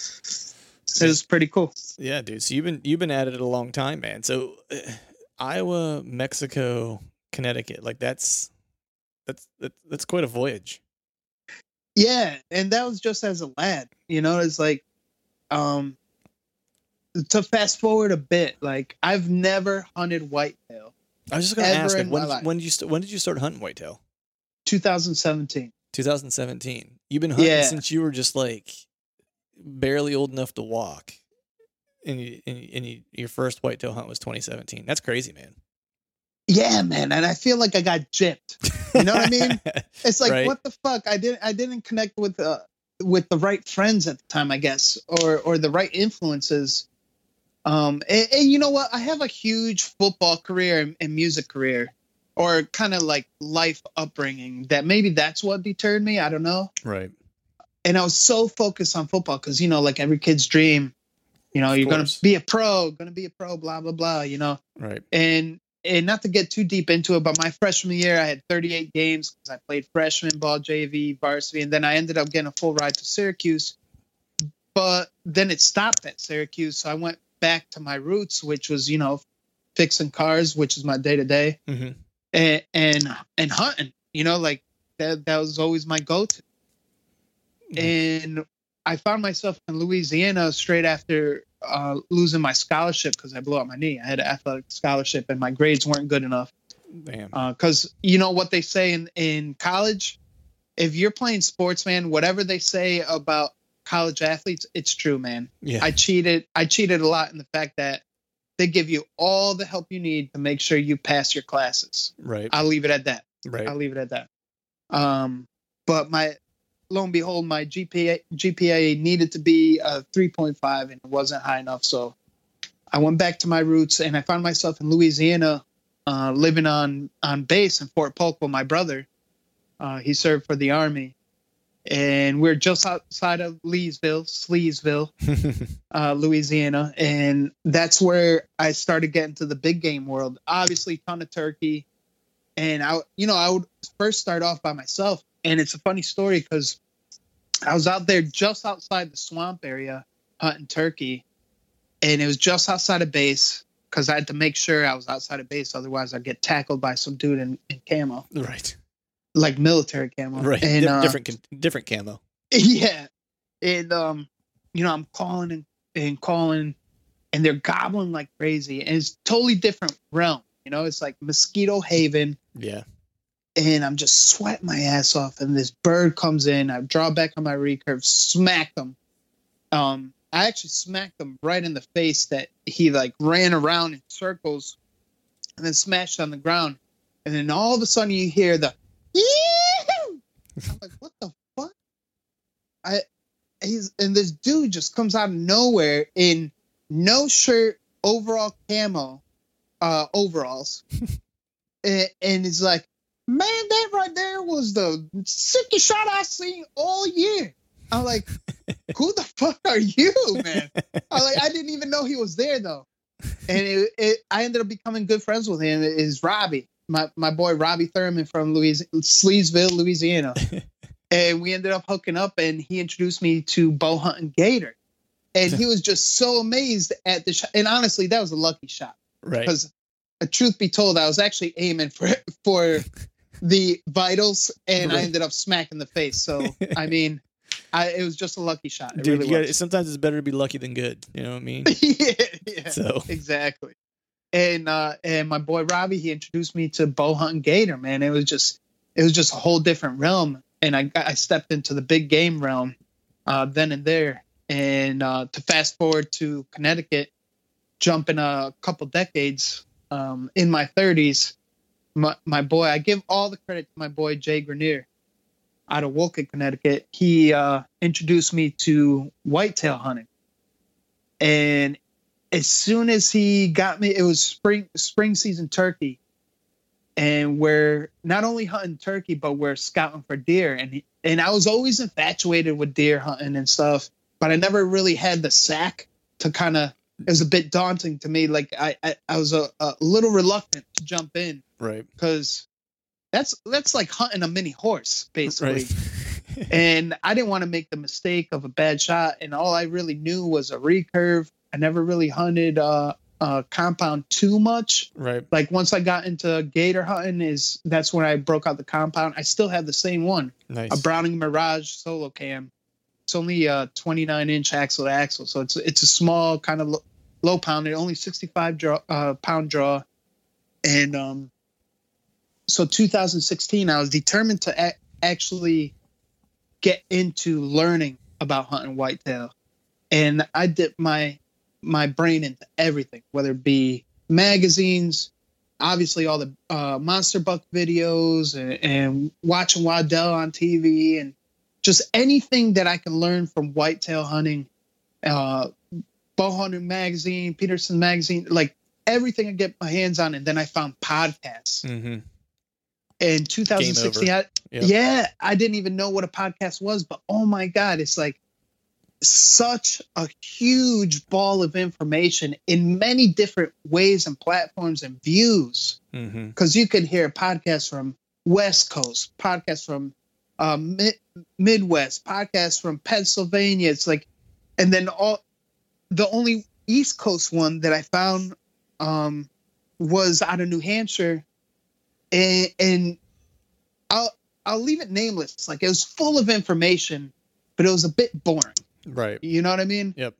It was pretty cool. Yeah, dude. So you've been you've been at it a long time, man. So uh, Iowa, Mexico, Connecticut, like that's that's that's, that's quite a voyage. Yeah, and that was just as a lad. You know, it's like um to fast forward a bit, like I've never hunted whitetail. I was just going to Ever ask, like, in when my did, life. when did you st- when did you start hunting whitetail? two thousand seventeen. twenty seventeen. You've been hunting Yeah. since you were just like barely old enough to walk, and you, and, you, and you, your first whitetail hunt was twenty seventeen. That's crazy, man. Yeah, man, and I feel like I got gypped. You know what I mean? It's like, Right. what the fuck? I didn't I didn't connect with uh with the right friends at the time, I guess, or or the right influences. Um, and, and you know what? I have a huge football career and, and music career, or kind of like life upbringing. That maybe that's what deterred me. I don't know. Right. And I was so focused on football because you know, like every kid's dream, you know, Of you're gonna course. be a pro, gonna be a pro, blah blah blah. You know. Right. And and not to get too deep into it, but my freshman year, I had thirty-eight games because I played freshman ball, J V, varsity, and then I ended up getting a full ride to Syracuse. But then it stopped at Syracuse, so I went back to my roots, which was, you know, fixing cars, which is my day to day, Mm-hmm. and and and hunting. You know, like that that was always my go-to. And I found myself in Louisiana straight after uh, losing my scholarship because I blew out my knee. I had an athletic scholarship and my grades weren't good enough. Damn. Because you know what they say in, in college? If you're playing sports, man, whatever they say about college athletes, it's true, man. Yeah. I cheated. I cheated a lot in the fact that they give you all the help you need to make sure you pass your classes. right. I'll leave it at that. right. I'll leave it at that. Um, but my, lo and behold, my G P A G P A needed to be a three point five, and it wasn't high enough. So I went back to my roots, and I found myself in Louisiana, uh, living on on base in Fort Polk with my brother. Uh, he served for the Army, and we're just outside of Leesville, Sleesville, uh, Louisiana, and that's where I started getting to the big game world. Obviously, ton of turkey. And I, you know, I would first start off by myself. And it's a funny story because I was out there just outside the swamp area hunting turkey. And it was just outside of base because I had to make sure I was outside of base. Otherwise, I'd get tackled by some dude in, in camo, right. like military camo. Right. And, Di- uh, different con- different camo. yeah. And, um, you know, I'm calling and, and calling, and they're gobbling like crazy. And it's totally different realm. You know, it's like Mosquito Haven. Yeah. And I'm just sweating my ass off. And this bird comes in. I draw back on my recurve, smack him. Um, I actually smacked him right in the face that he like ran around in circles and then smashed on the ground. And then all of a sudden you hear the, "Yee-hoo!" I'm like, what the fuck? I, he's, and this dude just comes out of nowhere in no shirt, overall camo, uh, overalls. and, and he's like, man, that right there was the sickest shot I seen all year. I'm like, who the fuck are you, man? I like, I didn't even know he was there though. And it, it, I ended up becoming good friends with him. Is Robbie, my my boy Robbie Thurman from Louis, Sleesville, Louisiana, and we ended up hooking up. And he introduced me to bow hunting gator, and he was just so amazed at the shot. And honestly, that was a lucky shot, Right. Because, uh, truth be told, I was actually aiming for for the vitals, and Right. I ended up smacking the face. So I mean. I, it was just a lucky shot. It Dude, really you gotta, was. sometimes it's better to be lucky than good. You know what I mean? yeah, yeah, So exactly. And uh, and my boy Robbie, he introduced me to bow hunting gator. Man, it was just it was just a whole different realm. And I got, I stepped into the big game realm uh, then and there. And uh, to fast forward to Connecticut, jumping a couple decades um, in my thirties, my my boy, I give all the credit to my boy Jay Grenier out of Wolcott, Connecticut. He uh, introduced me to whitetail hunting. And as soon as he got me, it was spring spring season turkey. And we're not only hunting turkey, but we're scouting for deer. And he, and I was always infatuated with deer hunting and stuff, but I never really had the sack to kind of, it was a bit daunting to me. Like I, I, I was a, a little reluctant to jump in right. because That's that's like hunting a mini horse, basically. Right. And I didn't want to make the mistake of a bad shot. And all I really knew was a recurve. I never really hunted uh, uh, compound too much. Right. Like once I got into gator hunting, is that's when I broke out the compound. I still have the same one, Nice. a Browning Mirage solo cam. It's only a twenty-nine inch axle to axle, so it's it's a small kind of low, low pounded, only sixty-five draw, uh, pound draw, and um. So two thousand sixteen, I was determined to a- actually get into learning about hunting whitetail. And I dipped my my brain into everything, whether it be magazines, obviously all the uh, monster buck videos, and, and watching Waddell on T V, and just anything that I can learn from whitetail hunting, uh, bow hunting magazine, Peterson magazine, like everything I get my hands on. And then I found podcasts. Mm-hmm. In two thousand sixteen, I, Yep. yeah, I didn't even know what a podcast was, but oh my God, it's like such a huge ball of information in many different ways and platforms and views. Mm-hmm. Because you could hear podcasts from West Coast, podcasts from uh, Mid- Midwest, podcasts from Pennsylvania. It's like, and then all the only East Coast one that I found um, was out of New Hampshire. And, and I'll I'll leave it nameless. It's like it was full of information, but it was a bit boring. Right. You know what I mean? Yep.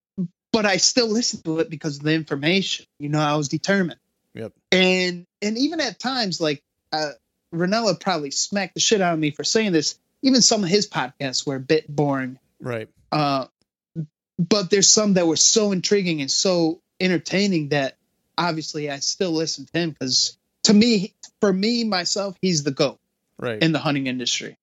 But I still listened to it because of the information. You know, I was determined. Yep. And and even at times, like uh, Ranella probably smacked the shit out of me for saying this. Even some of his podcasts were a bit boring. Right. Uh, but there's some that were so intriguing and so entertaining that obviously I still listen to him because to me, for me, myself, he's the GOAT Right. in the hunting industry.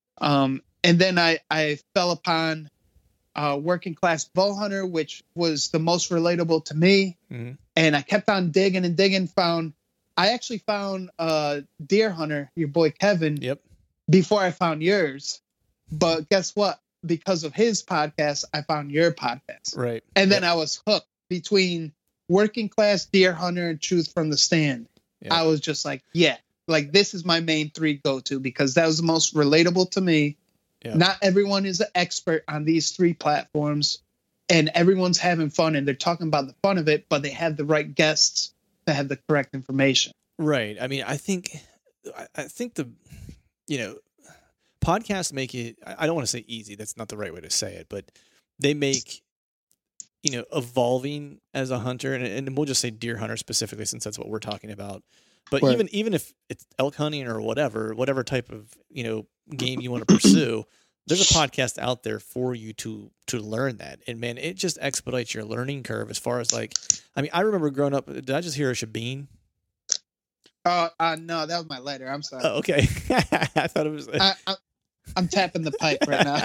Um, and then I, I fell upon uh, Working Class Bow Hunter, which was the most relatable to me. Mm-hmm. And I kept on digging and digging, found, I actually found uh, Deer Hunter, your boy Kevin, Yep. before I found yours. But guess what? Because of his podcast, I found your podcast. Right. And then Yep. I was hooked between Working Class Deer Hunter and Truth from the Stand. Yep. I was just like, yeah, like this is my main three go-to because that was the most relatable to me. Yep. Not everyone is an expert on these three platforms, and everyone's having fun and they're talking about the fun of it, but they have the right guests that have the correct information. Right. I mean, I think, I- I think the, you know, podcasts make it, I I don't want to say easy. That's not the right way to say it, but they make, you know, evolving as a hunter, and, and we'll just say deer hunter specifically, since that's what we're talking about. But Right. even, even if it's elk hunting or whatever, whatever type of, you know, game you want to pursue, there's a podcast out there for you to, to learn that. And man, it just expedites your learning curve as far as like, I mean, I remember growing up, did I just hear a Shabine? Uh, uh no, that was my letter. I'm sorry. Oh, okay. I thought it was. I, I, I'm tapping the pipe right now.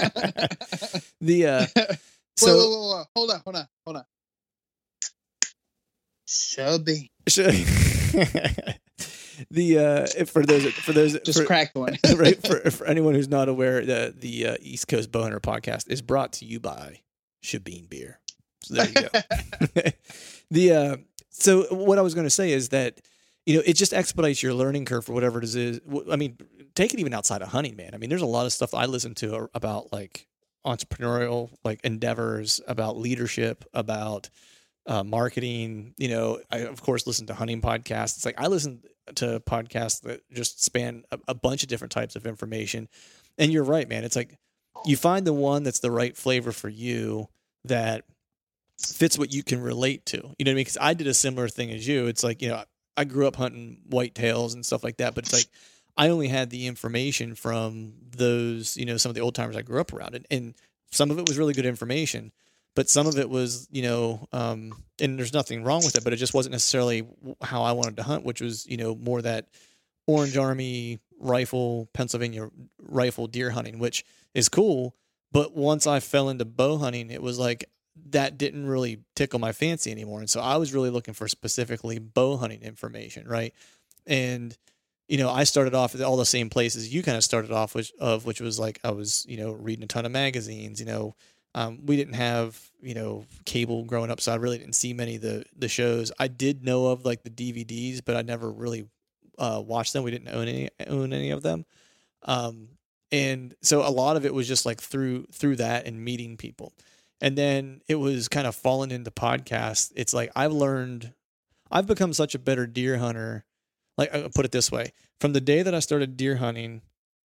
the uh, so so whoa, whoa, whoa, whoa. hold on, hold on, hold on. Shelby. the uh, for those for those Just for, cracked one. right for, for anyone who's not aware, the the uh, East Coast Bowhunter podcast is brought to you by Shabeen Beer. So there you go. the uh, so what I was going to say is that, you know, it just expedites your learning curve for whatever it is. I mean, take it even outside of hunting, man. I mean, there's a lot of stuff I listen to about like entrepreneurial like endeavors, about leadership, about uh, marketing. You know, I of course listen to hunting podcasts. It's like I listen to podcasts that just span a, a bunch of different types of information. And you're right, man. It's like you find the one that's the right flavor for you, that fits what you can relate to. You know what I mean? Because I did a similar thing as you. It's like, you know, I grew up hunting whitetails and stuff like that, but it's like I only had the information from those, you know, some of the old timers I grew up around, and, and some of it was really good information, but some of it was, you know, um, and there's nothing wrong with it, but it just wasn't necessarily how I wanted to hunt, which was, you know, more that Orange Army rifle, Pennsylvania rifle deer hunting, which is cool. But once I fell into bow hunting, it was like that didn't really tickle my fancy anymore. And so I was really looking for specifically bow hunting information, right? And, you know, I started off at all the same places you kind of started off with, of which was like I was, you know, reading a ton of magazines. You know, um, we didn't have, you know, cable growing up, so I really didn't see many of the the shows. I did know of like the D V Ds, but I never really uh, watched them. We didn't own any own any of them. Um, and so a lot of it was just like through through that and meeting people. And then it was kind of falling into podcasts. It's like I've learned, I've become such a better deer hunter. Like, I'll put it this way, from the day that I started deer hunting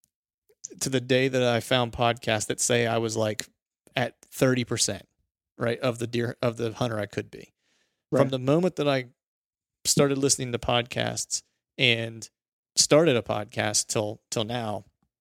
to the day that I found podcasts that say I was like at thirty percent, right, of the deer, of the hunter I could be. Right. From the moment that I started listening to podcasts and started a podcast till, till now,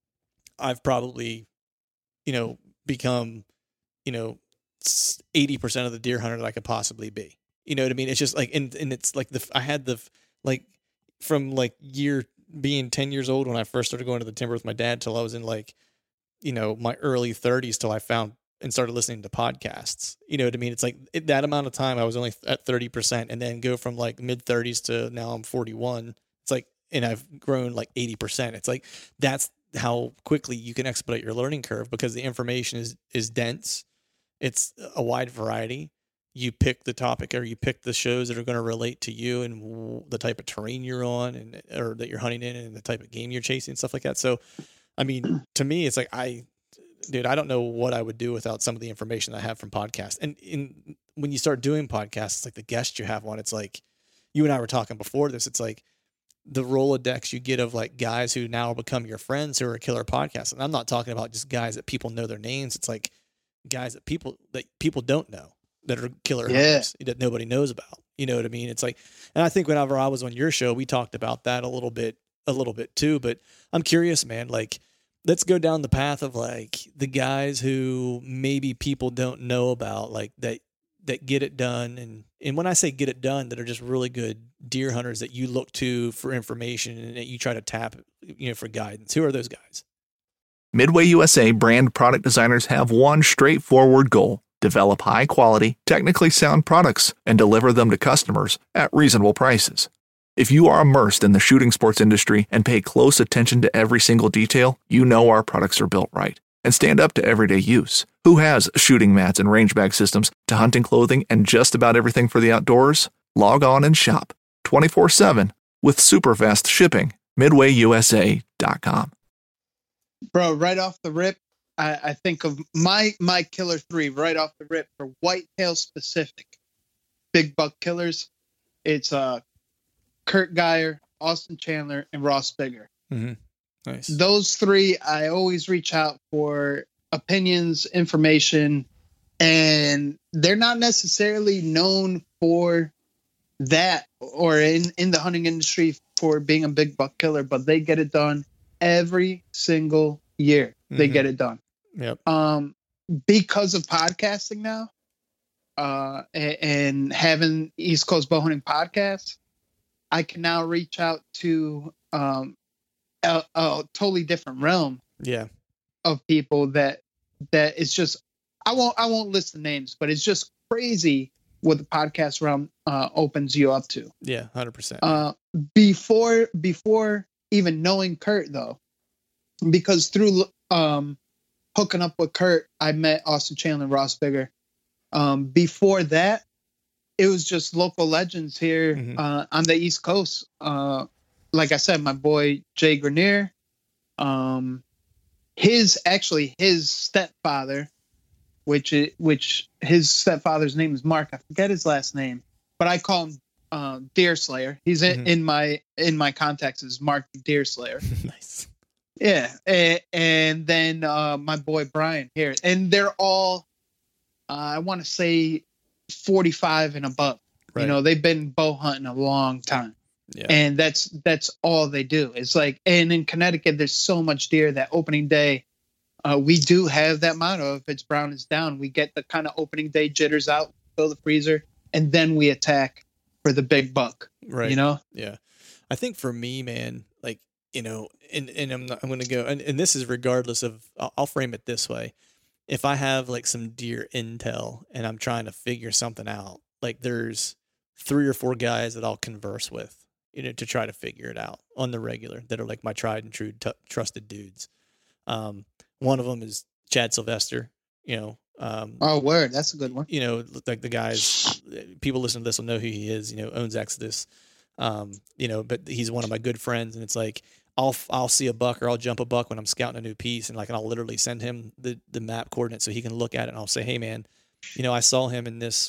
I've probably, you know, become, you know, eighty percent of the deer hunter that I could possibly be. You know what I mean? It's just like, and, and it's like the, I had the, like from like year being ten years old when I first started going to the timber with my dad till I was in like, you know, my early thirties till I found and started listening to podcasts. You know what I mean? It's like it, that amount of time I was only at thirty percent, and then go from like mid thirties to now I'm forty-one. It's like, and I've grown like eighty percent. It's like, that's how quickly you can expedite your learning curve because the information is, is dense. It's a wide variety. You pick the topic, or you pick the shows that are going to relate to you and the type of terrain you're on, and or that you're hunting in, and the type of game you're chasing and stuff like that. So, I mean, to me, it's like, I, dude, I don't know what I would do without some of the information I have from podcasts. And in, when you start doing podcasts, it's like the guests you have on, it's like, you and I were talking before this, it's like the Rolodex you get of like guys who now become your friends who are killer podcasts. And I'm not talking about just guys that people know their names. It's like guys that people, that people don't know, that are killer yeah. hunters that nobody knows about. You know what I mean? It's like, and I think whenever I was on your show, we talked about that a little bit, a little bit too, but I'm curious, man, like, let's go down the path of like the guys who maybe people don't know about, like that, that get it done. And, and when I say get it done, that are just really good deer hunters that you look to for information and that you try to tap, you know, for guidance. Who are those guys? Midway U S A brand product designers have one straightforward goal: develop high-quality, technically sound products and deliver them to customers at reasonable prices. If you are immersed in the shooting sports industry and pay close attention to every single detail, you know our products are built right and stand up to everyday use. Who has shooting mats and range bag systems to hunting clothing and just about everything for the outdoors? Log on and shop twenty-four seven with super fast shipping. midway u s a dot com. Bro, right off the rip, I, I think of my my killer three right off the rip for whitetail specific big buck killers. It's uh Kurt Geyer, Austin Chandler, and Ross Bigger. Mm-hmm. Nice. Those three, I always reach out for opinions, information, and they're not necessarily known for that or in, in the hunting industry for being a big buck killer, but they get it done every single year. Mm-hmm. They get it done. Yep. Um, because of podcasting now, uh, and, and having East Coast Bowhunting Podcast, I can now reach out to um, a, a totally different realm. Yeah. Of people that that is just I won't I won't list the names, but it's just crazy what the podcast realm uh, opens you up to. Yeah, one hundred percent. Uh, before before even knowing Kurt, though, because through um, hooking up with Kurt, I met Austin Chandler, Ross Bigger. Um, before that, it was just local legends here Mhm. uh, on the East Coast. Uh, like I said, my boy Jay Grenier, um, his actually his stepfather, which is, which his stepfather's name is Mark. I forget his last name, but I call him uh, Deerslayer. He's in, Mhm. in my in my contacts as Mark Deerslayer. Nice. Yeah, and, and then uh, my boy Brian here, and they're all uh, I want to say forty-five and above. Right. You know, they've been bow hunting a long time. Yeah. And that's that's all they do. It's like, and in Connecticut, there's so much deer that opening day, uh, we do have that motto: if it's brown, it's down. We get the kind of opening day jitters out, fill the freezer, and then we attack for the big buck. Right. You know? Yeah. I think for me, man, like, you know, and, and I'm not, I'm going to go, and, and this is regardless of, I'll, I'll frame it this way. If I have like some deer intel and I'm trying to figure something out, like there's three or four guys that I'll converse with, you know, to try to figure it out on the regular that are like my tried and true t- trusted dudes. Um, one of them is Chad Sylvester, you know, um, Oh, word. That's a good one. you know, like the guys, people listening to this will know who he is, you know, owns Exodus, um, you know, but he's one of my good friends. And it's like, I'll, I'll see a buck or I'll jump a buck when I'm scouting a new piece. And like, and I'll literally send him the, the map coordinates so he can look at it. And I'll say, hey man, you know, I saw him in this,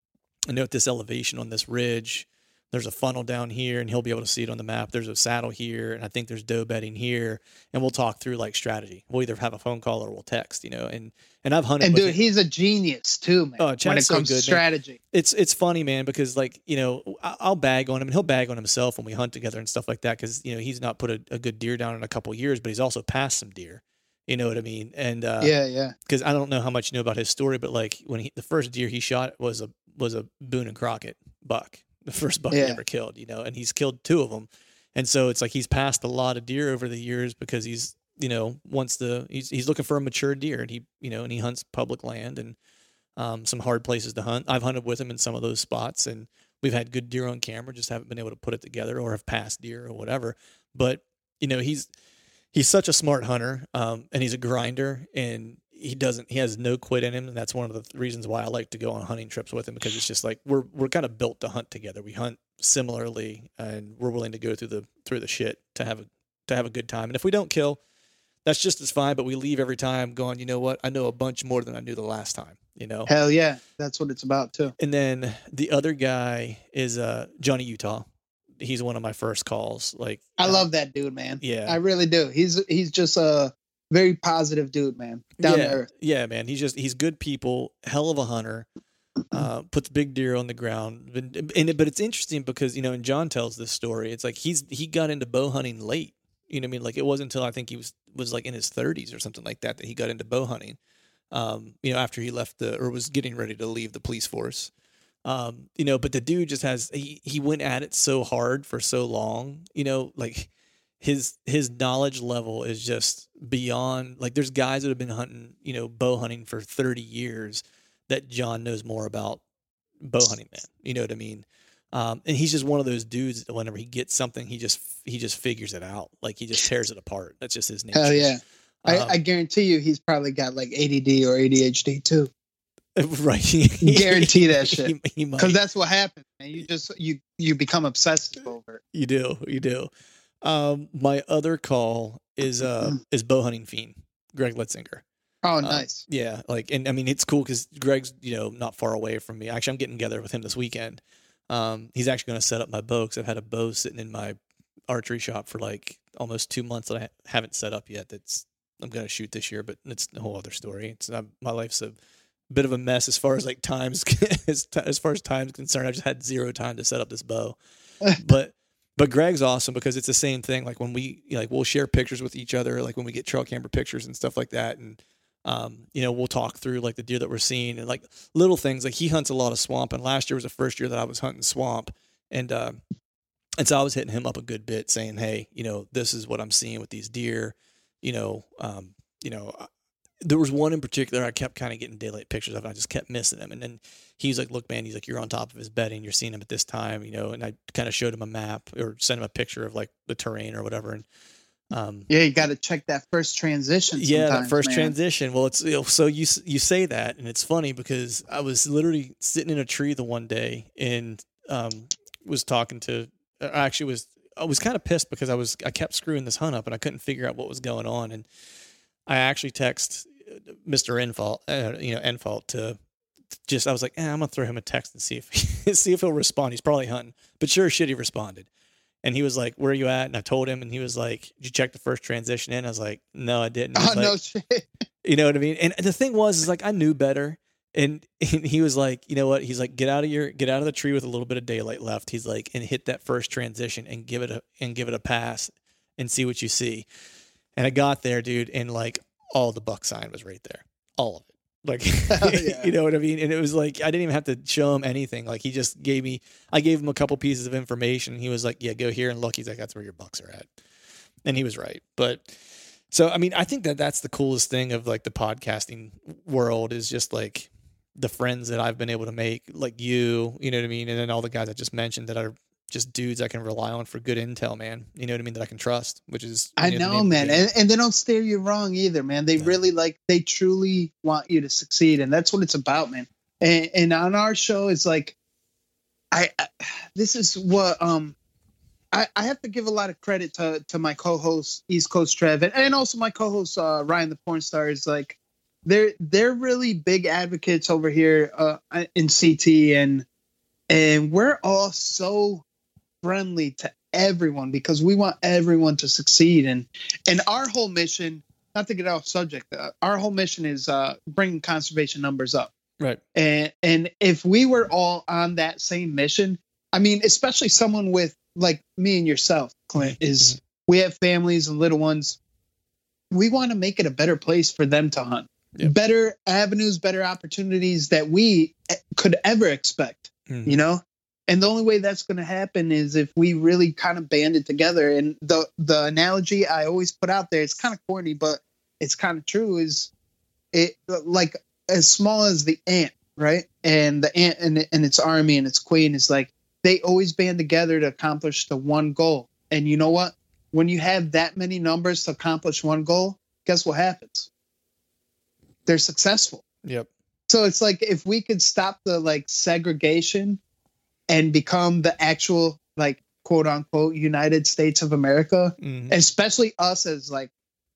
I know at this elevation on this ridge, there's a funnel down here and he'll be able to see it on the map. There's a saddle here. And I think there's doe bedding here. And we'll talk through like strategy. We'll either have a phone call or we'll text, you know, and, and I've hunted. And with dude, him. he's a genius too, man. Oh, Chad's when it so comes good, to man. strategy. It's, it's funny, man, because like, you know, I- I'll bag on him and he'll bag on himself when we hunt together and stuff like that. Cause you know, he's not put a, a good deer down in a couple of years, but he's also passed some deer, you know what I mean? And, uh, yeah, yeah. cause I don't know how much you know about his story, but like when he, the first deer he shot was a, was a Boone and Crockett buck. The first buck Yeah. he ever killed, you know, and he's killed two of them. And so it's like he's passed a lot of deer over the years because he's, you know, wants to, he's, he's looking for a mature deer and he, you know, and he hunts public land and um, some hard places to hunt. I've hunted with him in some of those spots and we've had good deer on camera, just haven't been able to put it together or have passed deer or whatever. But, you know, he's, he's such a smart hunter um, and he's a grinder and he doesn't, he has no quit in him. And that's one of the reasons why I like to go on hunting trips with him, because it's just like, we're, we're kind of built to hunt together. We hunt similarly and we're willing to go through the, through the shit to have a, to have a good time. And if we don't kill, that's just as fine, but we leave every time going, you know what? I know a bunch more than I knew the last time, you know? Hell yeah. That's what it's about too. And then the other guy is uh, Johnny Utah. He's one of my first calls. Like, I uh, love that dude, man. Yeah. I really do. He's he's just a very positive dude, man. Down yeah, to earth. Yeah, man. He's just, he's good people, hell of a hunter, uh, puts big deer on the ground. And, and it, but it's interesting because, you know, and John tells this story, it's like he's, he got into bow hunting late. You know what I mean? Like it wasn't until I think he was, was like in his thirties or something like that, that he got into bow hunting. Um, you know, after he left the, or was getting ready to leave the police force. Um, you know, but the dude just has, he, he went at it so hard for so long, you know, like his, his knowledge level is just beyond, like there's guys that have been hunting, you know, bow hunting for thirty years that John knows more about bow hunting, man. You know what I mean? Um, and he's just one of those dudes that whenever he gets something, he just, he just figures it out. Like he just tears it apart. That's just his nature. Hell yeah. I, Um, I guarantee you he's probably got like A D D or A D H D too. Right. Guarantee that shit. He, he might. Because that's what happens, man. You just you you become obsessive over it. You do, you do. Um, my other call is uh is bow hunting fiend, Greg Letzinger. Oh, Uh, nice. yeah, like, and I mean it's cool because Greg's, you know, not far away from me. Actually, I'm getting together with him this weekend. Um, he's actually going to set up my bow because I've had a bow sitting in my archery shop for like almost two months that I haven't set up yet. That's I'm going to shoot this year, but it's a whole other story. It's not, my life's a bit of a mess as far as like times as, as far as time's concerned. I've just had zero time to set up this bow, but but Greg's awesome because it's the same thing. Like when we you know, like we'll share pictures with each other, like when we get trail camera pictures and stuff like that, and um, you know we'll talk through like the deer that we're seeing and like little things. Like he hunts a lot of swamp, and last year was the first year that I was hunting swamp, and uh, and so I was hitting him up a good bit, saying, hey, you know, this is what I'm seeing with these deer, you know, um, you know. there was one in particular I kept kind of getting daylight pictures of, and I just kept missing him. And then he's like, look, man, he's like, you're on top of his bedding. You're seeing him at this time, you know, and I kind of showed him a map or sent him a picture of like the terrain or whatever. And um, yeah, you got to check that first transition. Yeah, that first man. transition. Well, it's, you know, so you, you say that, and it's funny because I was literally sitting in a tree the one day and um, was talking to, I actually was, I was kind of pissed because I was, I kept screwing this hunt up and I couldn't figure out what was going on. And I actually text Mister Enfault, uh, you know, Enfault to just, I was like, eh, I'm going to throw him a text and see if, see if he'll respond. He's probably hunting, but sure as shit, he responded. And he was like, where are you at? And I told him, and he was like, did you check the first transition in? I was like, no, I didn't. Oh, like, no shit. You know what I mean? And the thing was, is like, I knew better. And, and he was like, you know what? He's like, get out of your, get out of the tree with a little bit of daylight left. He's like, and hit that first transition and give it a, and give it a pass and see what you see. And I got there, dude. And like, all the buck sign was right there. All of it. Like, yeah. You know what I mean? And it was like, I didn't even have to show him anything. Like, he just gave me, I gave him a couple pieces of information. He was like, yeah, go here and look. He's like, that's where your bucks are at. And he was right. But so, I mean, I think that that's the coolest thing of like the podcasting world is just like the friends that I've been able to make, like you, you know what I mean? And then all the guys I just mentioned that are just dudes I can rely on for good intel, man. You know what I mean? That I can trust, which is, I know, know man. And, and they don't steer you wrong either, man. They no. really like, they truly want you to succeed. And that's what it's about, man. And, and on our show, it's like, I, I this is what, um, I, I have to give a lot of credit to, to my co-host East Coast Trev and, and also my co-host, uh, Ryan, the porn star is like, they're, they're really big advocates over here, uh, in C T and, and we're all so friendly to everyone because we want everyone to succeed. And, and our whole mission, not to get off subject, uh, our whole mission is, uh, bringing conservation numbers up. Right. And, and if we were all on that same mission, I mean, especially someone with like me and yourself, Clint, is mm-hmm. we have families and little ones. We want to make it a better place for them to hunt. Yep. Better avenues, better opportunities that we could ever expect, mm-hmm. you know? And the only way that's going to happen is if we really kind of band it together. And the, the analogy I always put out there, it's kind of corny, but it's kind of true, is it like as small as the ant, right? And the ant and, and its army and its queen is like, they always band together to accomplish the one goal. And you know what? When you have that many numbers to accomplish one goal, guess what happens? They're successful. Yep. So it's like, if we could stop the like segregation and become the actual, like, quote unquote, United States of America, mm-hmm. especially us as like,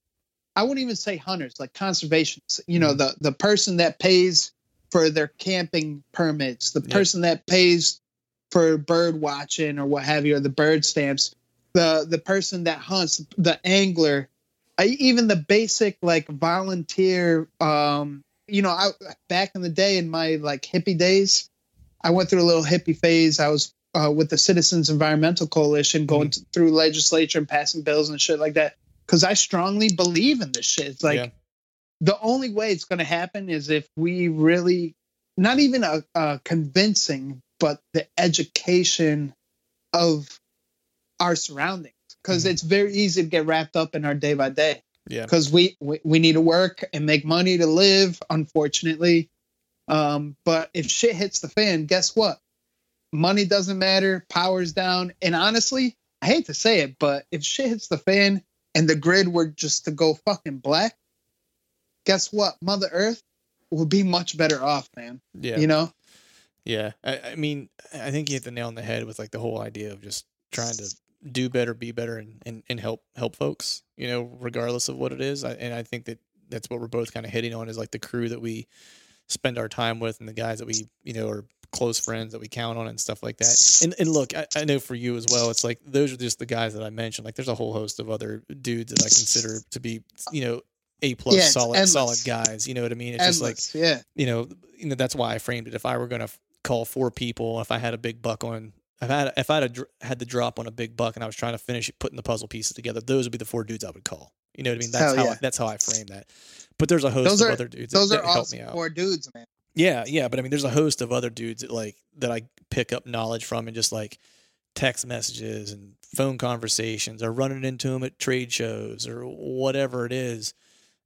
I wouldn't even say hunters, like conservationists, you know, mm-hmm. the, the person that pays for their camping permits, the yep. person that pays for bird watching or what have you, or the bird stamps, the, the person that hunts, the angler, I, even the basic like volunteer, um, you know, I, back in the day in my like hippie days, I went through a little hippie phase. I was uh, with the Citizens Environmental Coalition going mm-hmm. through legislature and passing bills and shit like that. Because I strongly believe in this shit. It's like yeah. the only way it's going to happen is if we really, not even a, a convincing, but the education of our surroundings. Because mm-hmm. it's very easy to get wrapped up in our day by day. Yeah. Because we, we, we need to work and make money to live, unfortunately. Um, but if shit hits the fan, guess what? Money doesn't matter. Power's down. And honestly, I hate to say it, but if shit hits the fan and the grid were just to go fucking black, guess what? Mother Earth will be much better off, man. Yeah. You know? Yeah. I, I mean, I think you hit the nail on the head with like the whole idea of just trying to do better, be better, and, and, and help, help folks, you know, regardless of what it is. I, and I think that that's what we're both kind of hitting on, is like the crew that we spend our time with and the guys that we, you know, are close friends that we count on and stuff like that. And and look, I, I know for you as well, it's like, those are just the guys that I mentioned. Like there's a whole host of other dudes that I consider to be, you know, A plus yeah, solid, endless. solid guys. You know what I mean? It's endless, just like, yeah. you know, you know, that's why I framed it. If I were going to f- call four people, if I had a big buck on, if I had, if I had, a, had the drop on a big buck and I was trying to finish putting the puzzle pieces together, those would be the four dudes I would call. You know what I mean? That's Hell how, yeah. I, that's how I frame that. But there's a host those of are, other dudes those that, are that help awesome me out. Four dudes, man. Yeah, yeah, but I mean, there's a host of other dudes that like that I pick up knowledge from, and just like text messages and phone conversations, or running into them at trade shows or whatever it is.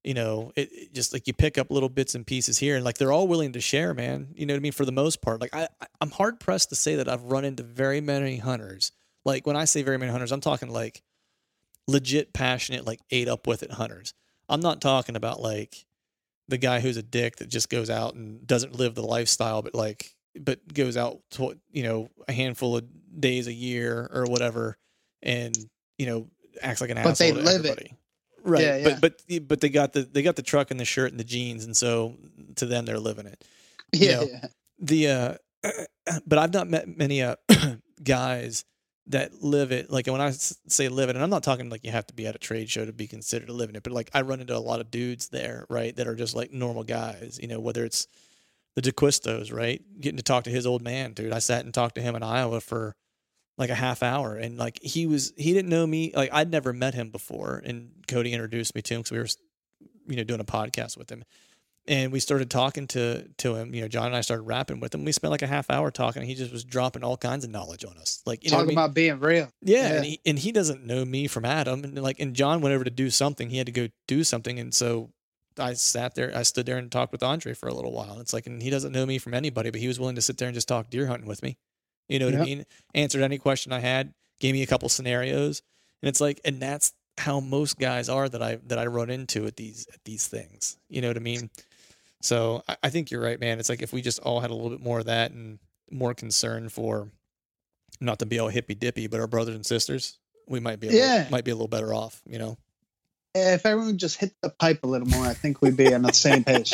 you know, it, it just like you pick up little bits and pieces here, and like they're all willing to share, man. You know what I mean? For the most part, like I, I'm hard pressed to say that I've run into very many hunters. Like when I say very many hunters, I'm talking like legit passionate, like ate up with it hunters. I'm not talking about like the guy who's a dick that just goes out and doesn't live the lifestyle, but like, but goes out to, you know, a handful of days a year or whatever, and you know, acts like an But asshole they to live everybody. it. Right. Yeah, yeah. But but but they got the they got the truck and the shirt and the jeans, and so to them they're living it. You Yeah, know, yeah. The uh, but I've not met many uh guys that live it. Like when I s- say live it, and I'm not talking like you have to be at a trade show to be considered living it, but like I run into a lot of dudes there, right, that are just like normal guys. You know, whether it's the DeQuistos, right, getting to talk to his old man, dude. I sat and talked to him in Iowa for like a half hour, and like he was he didn't know me, like I'd never met him before, and Cody introduced me to him because we were, you know, doing a podcast with him, and we started talking to to him. You know, John and I started rapping with him. We spent like a half hour talking, and he just was dropping all kinds of knowledge on us, like you know what I Talking mean? about being real. Yeah, Yeah. And, he, and he doesn't know me from Adam, and like and John went over to do something. He had to go do something, and so I sat there, I stood there and talked with Andre for a little while. And it's like, and he doesn't know me from anybody, but he was willing to sit there and just talk deer hunting with me. You know what Yep. I mean? Answered any question I had, gave me a couple scenarios, and it's like, and that's how most guys are that I that I run into at these at these things. You know what I mean? So I, I think you're right, man. It's like if we just all had a little bit more of that and more concern for, not to be all hippy dippy, but our brothers and sisters, we might be a Yeah. little, might be a little better off. You know? If everyone just hit the pipe a little more, I think we'd be on the same page.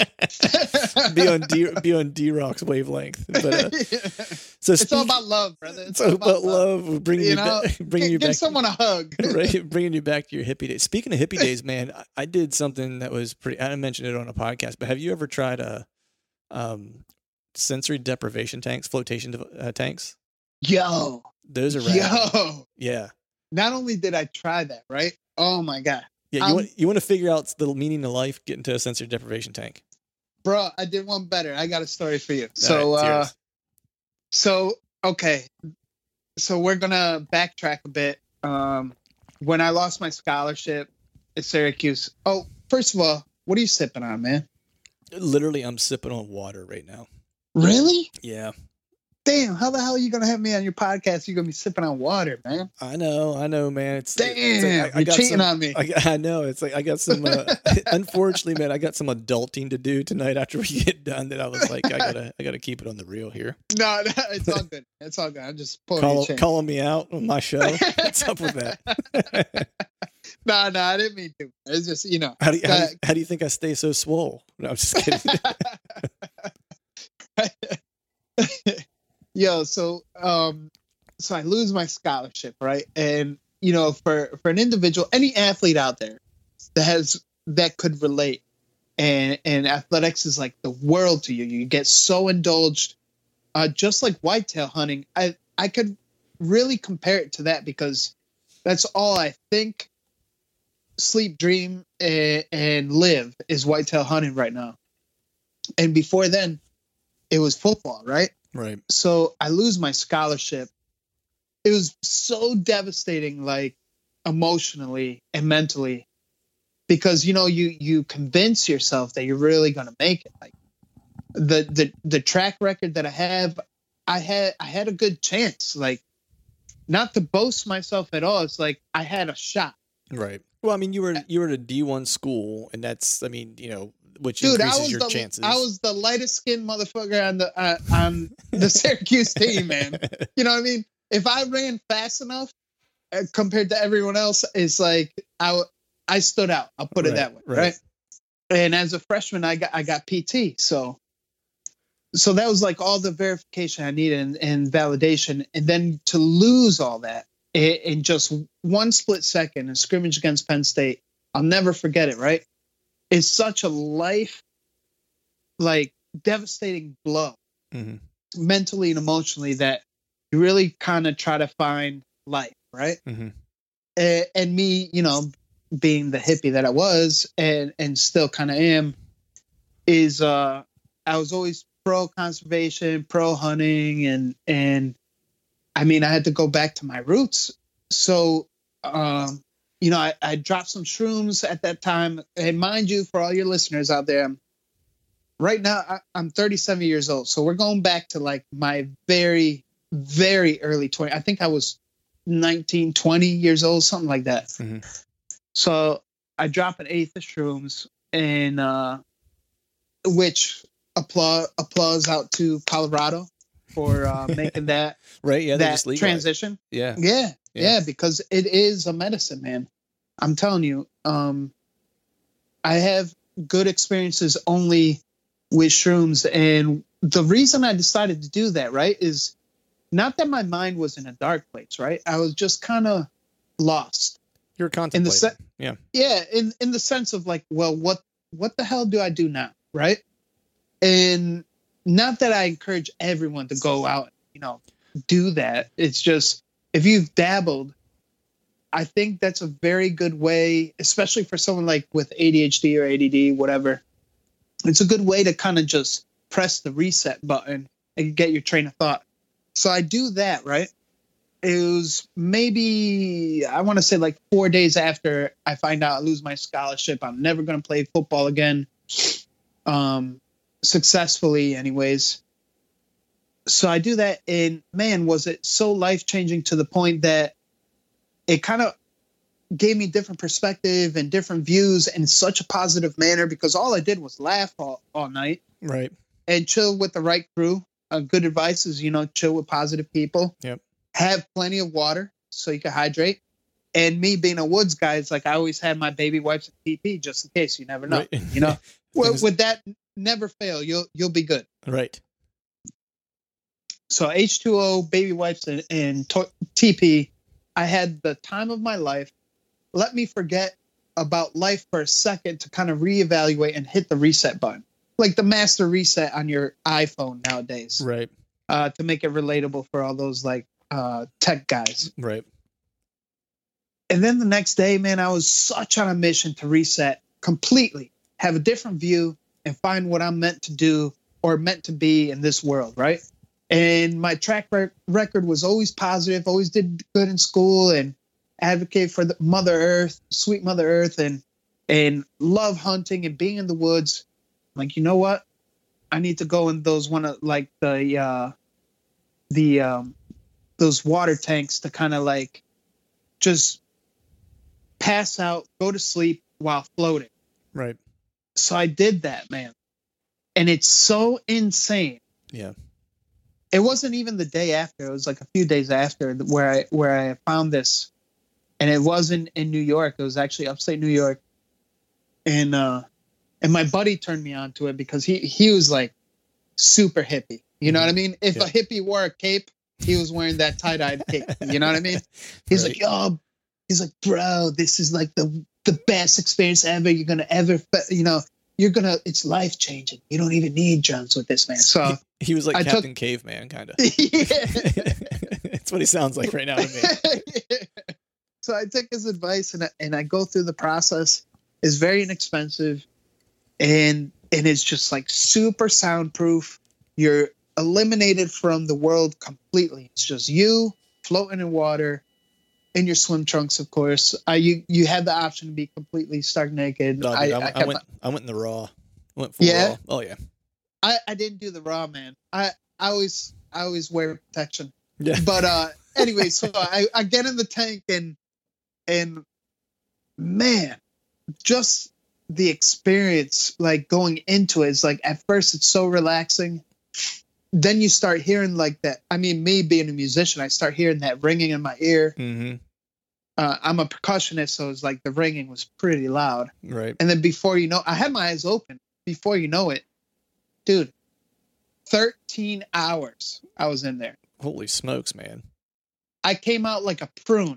be on D be on D Rock's wavelength. But uh, so It's all speak- about love, brother. It's all about love. Bringing you, You know, back, bringing G- you give back, someone a hug. right? Bringing you back to your hippie days. Speaking of hippie days, man, I, I did something that was pretty. I mentioned it on a podcast, but have you ever tried a um, sensory deprivation tanks, flotation uh, tanks? Yo, Those are rad. yo. Yeah, Not only did I try that, right? Oh my god, yeah. You Um, want you want to figure out the meaning of life? Get into a sensory deprivation tank. bro, I did one better. I got a story for you. All So, right, it's uh, yours. so okay, so we're gonna backtrack a bit. Um, when I lost my scholarship at Syracuse. Oh, first of all, what are you sipping on, man? Literally, I'm sipping on water right now. Really? Yeah, Damn, how the hell are you gonna have me on your podcast? You're gonna be sipping on water, man. I know, I know, man. It's Damn, it's like, I, I you're got cheating some, on me. I, I know. It's like I got some. Uh, unfortunately, man, I got some adulting to do tonight after we get done. That I was like, I gotta, I gotta keep it on the real here. No, no, it's all good. It's all good. I'm just pulling Call, your chain. calling me out on my show. What's up with that? No, no, I didn't mean to. It's just, you know. How do you, how, do Uh, you, how do you think I stay so swole? No, I'm just kidding. Yo, so um so I lose my scholarship, right? And you know, for for an individual, any athlete out there that has that could relate, and and athletics is like the world to you. You get so indulged, uh just like whitetail hunting. I I could really compare it to that because that's all I think, sleep, dream, and, and live is whitetail hunting right now. And before then, it was football, right? Right. So I lose my scholarship. It was so devastating, like emotionally and mentally, because you know you you convince yourself that you're really gonna make it. Like the the the track record that I have, I had I had a good chance. Like, not to boast myself at all. It's like I had a shot. Right. Well, I mean, you were you were at a D one school, and that's, I mean, you know, which Dude, I increases was your the chances. I was the lightest skinned motherfucker on the uh, on the Syracuse team, man. You know what I mean? If I ran fast enough uh, compared to everyone else, it's like I w- I stood out. I'll put it Right, that way, right. right. And as a freshman, I got I got P T, so so that was like all the verification I needed and, and validation, and then to lose all that in, in just one split second, a scrimmage against Penn State, I'll never forget it. Right? It's such a life, like devastating blow, Mhm. mentally and emotionally, that you really kind of try to find life, right? Mhm. And, and me, you know, being the hippie that I was and and still kind of am, is uh, I was always pro conservation, pro hunting, and and I mean I had to go back to my roots. So um, you know, I, I dropped some shrooms at that time. And mind you, for all your listeners out there, right now I, I'm thirty-seven years old. So we're going back to like my very, very early twenties. I think I was nineteen, twenty years old, something like that. Mm-hmm. So I drop an eighth of shrooms, and uh, which applause applause out to Colorado for uh, making that right. Yeah, that transition. Yeah. yeah, yeah, yeah, because it is a medicine, man. I'm telling you, um, I have good experiences only with shrooms, and the reason I decided to do that, right, is not that my mind was in a dark place, right? I was just kind of lost. You're contemplating. In the se- yeah. Yeah, in, in the sense of like, well, what what the hell do I do now, right? And not that I encourage everyone to go out, you know, do that. It's just, if you've dabbled, I think that's a very good way, especially for someone like with A D H D or A D D, whatever. It's a good way to kind of just press the reset button and get your train of thought. So I do that, right? It was maybe, I want to say like four days after I find out I lose my scholarship. I'm never going to play football again, um, successfully anyways. So I do that, and man, was it so life-changing to the point that it kind of gave me different perspective and different views in such a positive manner, because all I did was laugh all, all night. Right. And chill with the right crew. Uh, good advice is, you know, chill with positive people. Yep. Have plenty of water so you can hydrate. And me being a woods guy, it's like I always had my baby wipes and T P just in case. You never know. Right. You know, well, with that, never fail. You'll you'll be good. Right. So H two O, baby wipes, and, and T P. I had the time of my life. Let me forget about life for a second to kind of reevaluate and hit the reset button, like the master reset on your iPhone nowadays. Right. Uh, to make it relatable for all those like uh, tech guys. Right. And then the next day, man, I was such on a mission to reset completely, have a different view, and find what I'm meant to do or meant to be in this world, right? And my track rec- record was always positive, always did good in school, and advocate for the Mother Earth, sweet Mother Earth, and and love hunting and being in the woods. I'm like, you know what? I need to go in those one of like the uh, the um, those water tanks to kind of like just pass out, go to sleep while floating. Right. So I did that, man. And it's so insane. Yeah. It wasn't even the day after. It was like a few days after where I where I found this. And it wasn't in New York. It was actually upstate New York. And uh and my buddy turned me on to it because he he was like super hippie. You know mm-hmm. what I mean? If yeah. a hippie wore a cape, he was wearing that tie-dyed cape. You know what I mean? He's right. like, yo, he's like, bro, this is like the the best experience ever. You're gonna ever, you know, you're gonna. It's life changing. You don't even need drugs with this, man. So he, he was like I Captain took, Caveman, kind of. Yeah, that's what he sounds like right now to me. Yeah. So I took his advice and I, and I go through the process. It's very inexpensive, and and it's just like super soundproof. You're eliminated from the world completely. It's just you floating in water. In your swim trunks, of course. Uh, you you had the option to be completely stark naked. No, dude, I, I, I went I went in the raw. I went full yeah? raw. Oh yeah. I, I didn't do the raw, man. I, I always I always wear protection. Yeah. But uh anyway, so I, I get in the tank and and man, just the experience like going into it is like at first it's so relaxing. Then you start hearing like that. I mean, me being a musician, I start hearing that ringing in my ear. Mm-hmm. Uh, I'm a percussionist, so it's like the ringing was pretty loud. Right. And then before you know, I had my eyes open. Before you know it, dude, thirteen hours I was in there. Holy smokes, man! I came out like a prune.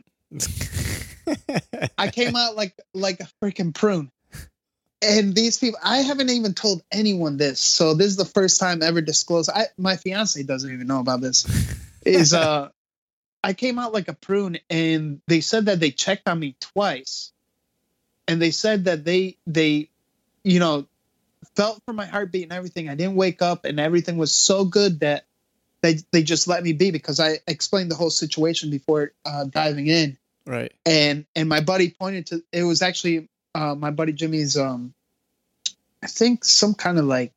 I came out like like a freaking prune. And these people, I haven't even told anyone this. So this is the first time ever disclosed. I, my fiance doesn't even know about this. Is uh, I came out like a prune, and they said that they checked on me twice, and they said that they they, you know, felt for my heartbeat and everything. I didn't wake up, and everything was so good that they they just let me be because I explained the whole situation before uh, diving in. Right. And and my buddy pointed to it was actually uh, my buddy Jimmy's um I think some kind of like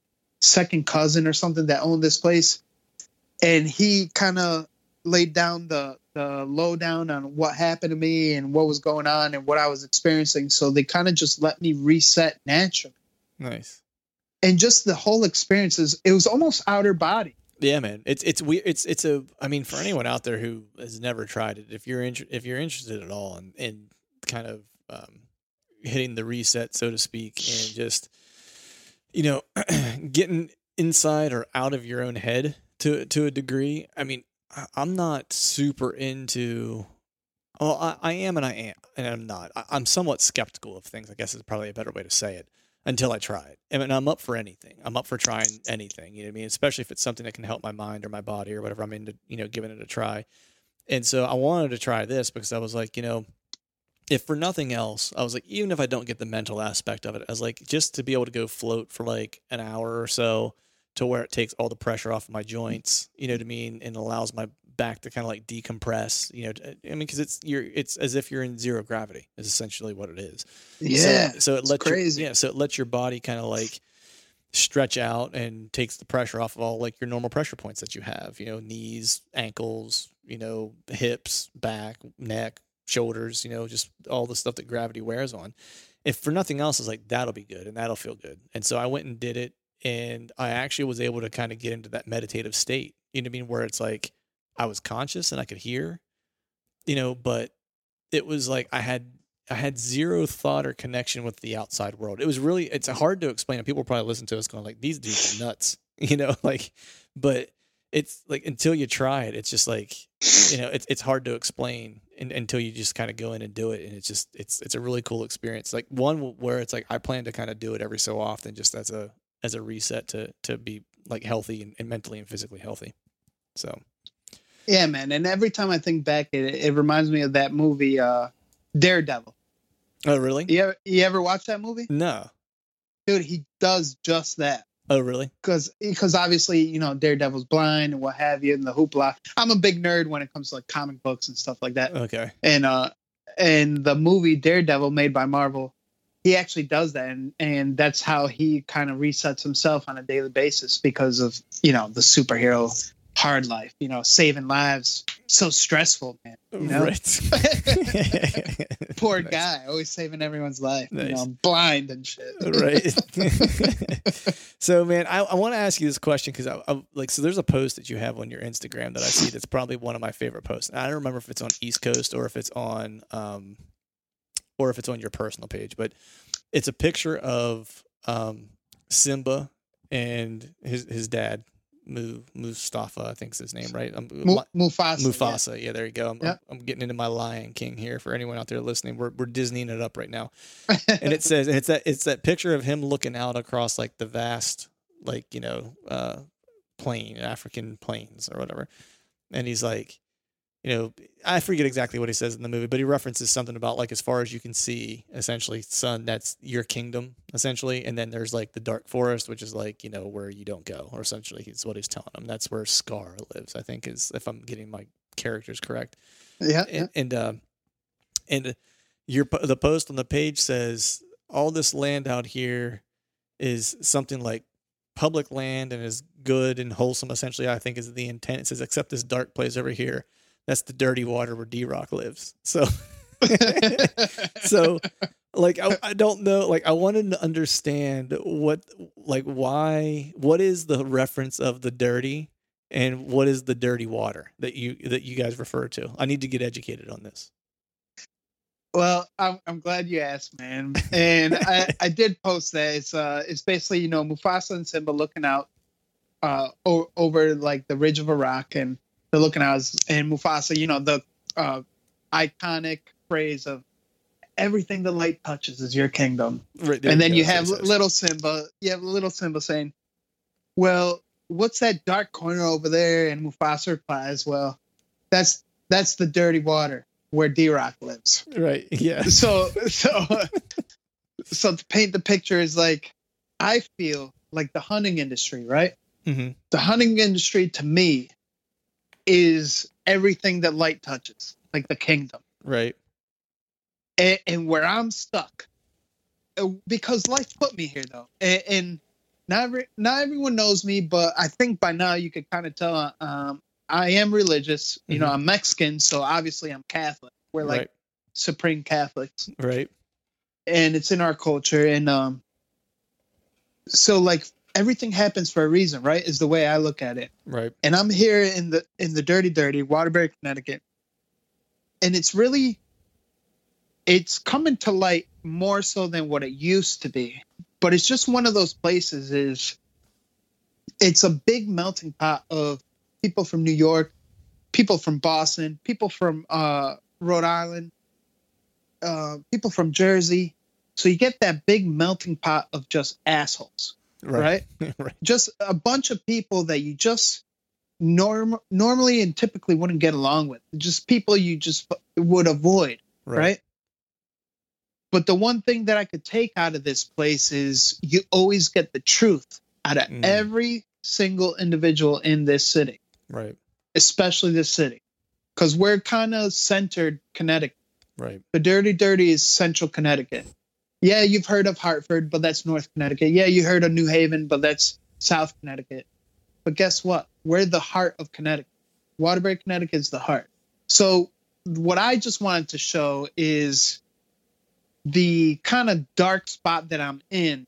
second cousin or something that owned this place, and he kind of laid down the the lowdown on what happened to me and what was going on and what I was experiencing. So they kind of just let me reset naturally. Nice. And just the whole experience is it was almost outer body. Yeah, man. It's it's weird. It's it's a. I mean, for anyone out there who has never tried it, if you're in, if you're interested at all in, in kind of um, hitting the reset, so to speak, and just you know getting inside or out of your own head to to a degree. I mean, I'm not super into. Well, I, I am and I am and I'm not. I, I'm somewhat skeptical of things. I guess is probably a better way to say it. Until I try it. I mean, I'm up for anything. I'm up for trying anything. You know what I mean? Especially if it's something that can help my mind or my body or whatever. I'm into, you know, giving it a try. And so I wanted to try this because I was like, you know, if for nothing else, I was like, even if I don't get the mental aspect of it, I was like, just to be able to go float for like an hour or so to where it takes all the pressure off of my joints, you know what I mean? And allows my back to kind of like decompress, you know, I mean, because it's you're it's as if you're in zero gravity is essentially what it is. Yeah. So, so it lets crazy. Your, yeah, so it lets your body kind of like stretch out and takes the pressure off of all like your normal pressure points that you have, you know, knees, ankles, you know, hips, back, neck, shoulders, you know, just all the stuff that gravity wears on. If for nothing else, it's like that'll be good and that'll feel good. And so I went and did it, and I actually was able to kind of get into that meditative state. You know what I mean? Where it's like I was conscious and I could hear, you know, but it was like I had I had zero thought or connection with the outside world. It was really, it's hard to explain. And people probably listen to us going like, these dudes are nuts, you know, like, but it's like, until you try it, it's just like, you know, it's, it's hard to explain in, until you just kind of go in and do it. And it's just, it's, it's a really cool experience. Like one where it's like, I plan to kind of do it every so often, just as a, as a reset to, to be like healthy and, and mentally and physically healthy. So. Yeah, man. And every time I think back, it, it reminds me of that movie, uh, Daredevil. Oh, really? You ever, you ever watch that movie? No. Dude, he does just that. Oh, really? Because because obviously, you know, Daredevil's blind and what have you, and the hoopla. I'm a big nerd when it comes to like comic books and stuff like that. Okay. And uh, and the movie Daredevil made by Marvel, he actually does that, and and that's how he kind of resets himself on a daily basis because of, you know, the superhero hard life, you know, saving lives. So stressful, man. You know? Right. Poor Nice. guy, always saving everyone's life. Nice. You know, blind and shit. Right. So, man, I, I want to ask you this question because I, I like. So, there's a post that you have on your Instagram that I see that's probably one of my favorite posts. And I don't remember if it's on East Coast or if it's on, um, or if it's on your personal page, but it's a picture of um, Simba and his his dad. Mu Mustafa, I think is his name, right? Um, Mu- Mufasa. Mufasa, yeah. yeah, there you go. I'm, Yep. I'm, I'm getting into my Lion King here for anyone out there listening. We're we're Disneying it up right now, and it says and it's that it's that picture of him looking out across like the vast, like you know, uh, plain African plains or whatever, and he's like, you know, I forget exactly what he says in the movie, but he references something about like as far as you can see, essentially, son, that's your kingdom, essentially. And then there's like the dark forest, which is like, you know, where you don't go, or essentially is what he's telling him. That's where Scar lives, I think, is if I'm getting my characters correct. Yeah. And and, uh, and your the post on the page says all this land out here is something like public land and is good and wholesome. Essentially, I think is the intent. It says except this dark place over here. That's the dirty water where D-Rock lives. So, so like, I, I don't know. Like, I wanted to understand what, like, why, what is the reference of the dirty and what is the dirty water that you, that you guys refer to? I need to get educated on this. Well, I'm, I'm glad you asked, man. And I, I did post that. It's, uh, it's basically, you know, Mufasa and Simba looking out uh, o- over, like, the ridge of a rock, and they're looking out, and Mufasa, you know, the uh, iconic phrase of everything the light touches is your kingdom. Right, and then go. you have Says- little Simba. You have little Simba saying, well, what's that dark corner over there? And Mufasa replies, well, that's that's the dirty water where D-Rock lives. Right. Yeah. So, so, so to paint the picture is like, I feel like the hunting industry, right? Mm-hmm. The hunting industry to me is everything that light touches, like the kingdom. Right. And, and where I'm stuck, uh, because life put me here though, and, and not every, not everyone knows me, but I think by now you could kind of tell. uh, Um, I am religious. You know, Mhm. I'm Mexican, so obviously I'm Catholic. We're like Right. supreme Catholics, Right. and it's in our culture. And um, so like everything happens for a reason, right? Is the way I look at it. Right. And I'm here in the in the dirty, dirty Waterbury, Connecticut, and it's really it's coming to light more so than what it used to be. But it's just one of those places. Is it's a big melting pot of people from New York, people from Boston, people from uh, Rhode Island, uh, people from Jersey. So you get that big melting pot of just assholes, right? Right. Right. Just a bunch of people that you just norm normally and typically wouldn't get along with. Just people you just would avoid, right? Right. But the one thing that I could take out of this place is you always get the truth out of Mm. every single individual in this city, Right. especially this city, because we're kind of centered Connecticut. Right. The dirty, dirty is central Connecticut. Yeah, you've heard of Hartford, but that's North Connecticut. Yeah, you heard of New Haven, but that's South Connecticut. But guess what? We're the heart of Connecticut. Waterbury, Connecticut is the heart. So what I just wanted to show is the kind of dark spot that I'm in,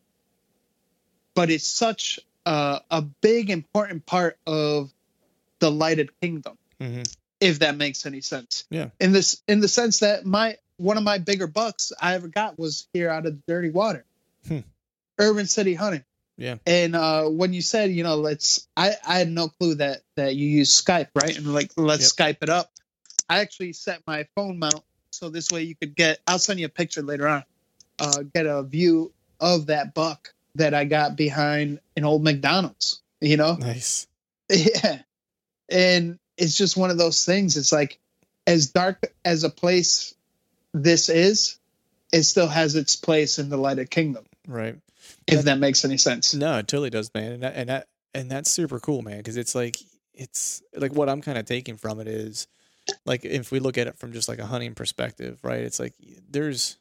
but it's such a, a big, important part of the lighted kingdom, Mm-hmm. if that makes any sense. Yeah. In this, in the sense that my one of my bigger bucks I ever got was here out of the dirty water, Hmm. urban city hunting. Yeah. And uh, when you said, you know, let's, I, I had no clue that that you use Skype, right? And like, let's Yep. Skype it up. I actually set my phone mount so this way you could get. I'll send you a picture later on. Uh, get a view of that buck that I got behind an old McDonald's. You know, Nice. yeah. And it's just one of those things. It's like, as dark as a place this is, it still has its place in the lighted kingdom. Right. If That- that makes any sense. No, it totally does, man. And that, and that, and that's super cool, man. Cause it's like, it's like what I'm kind of taking from it is like, if we look at it from just like a hunting perspective, right? It's like, there's,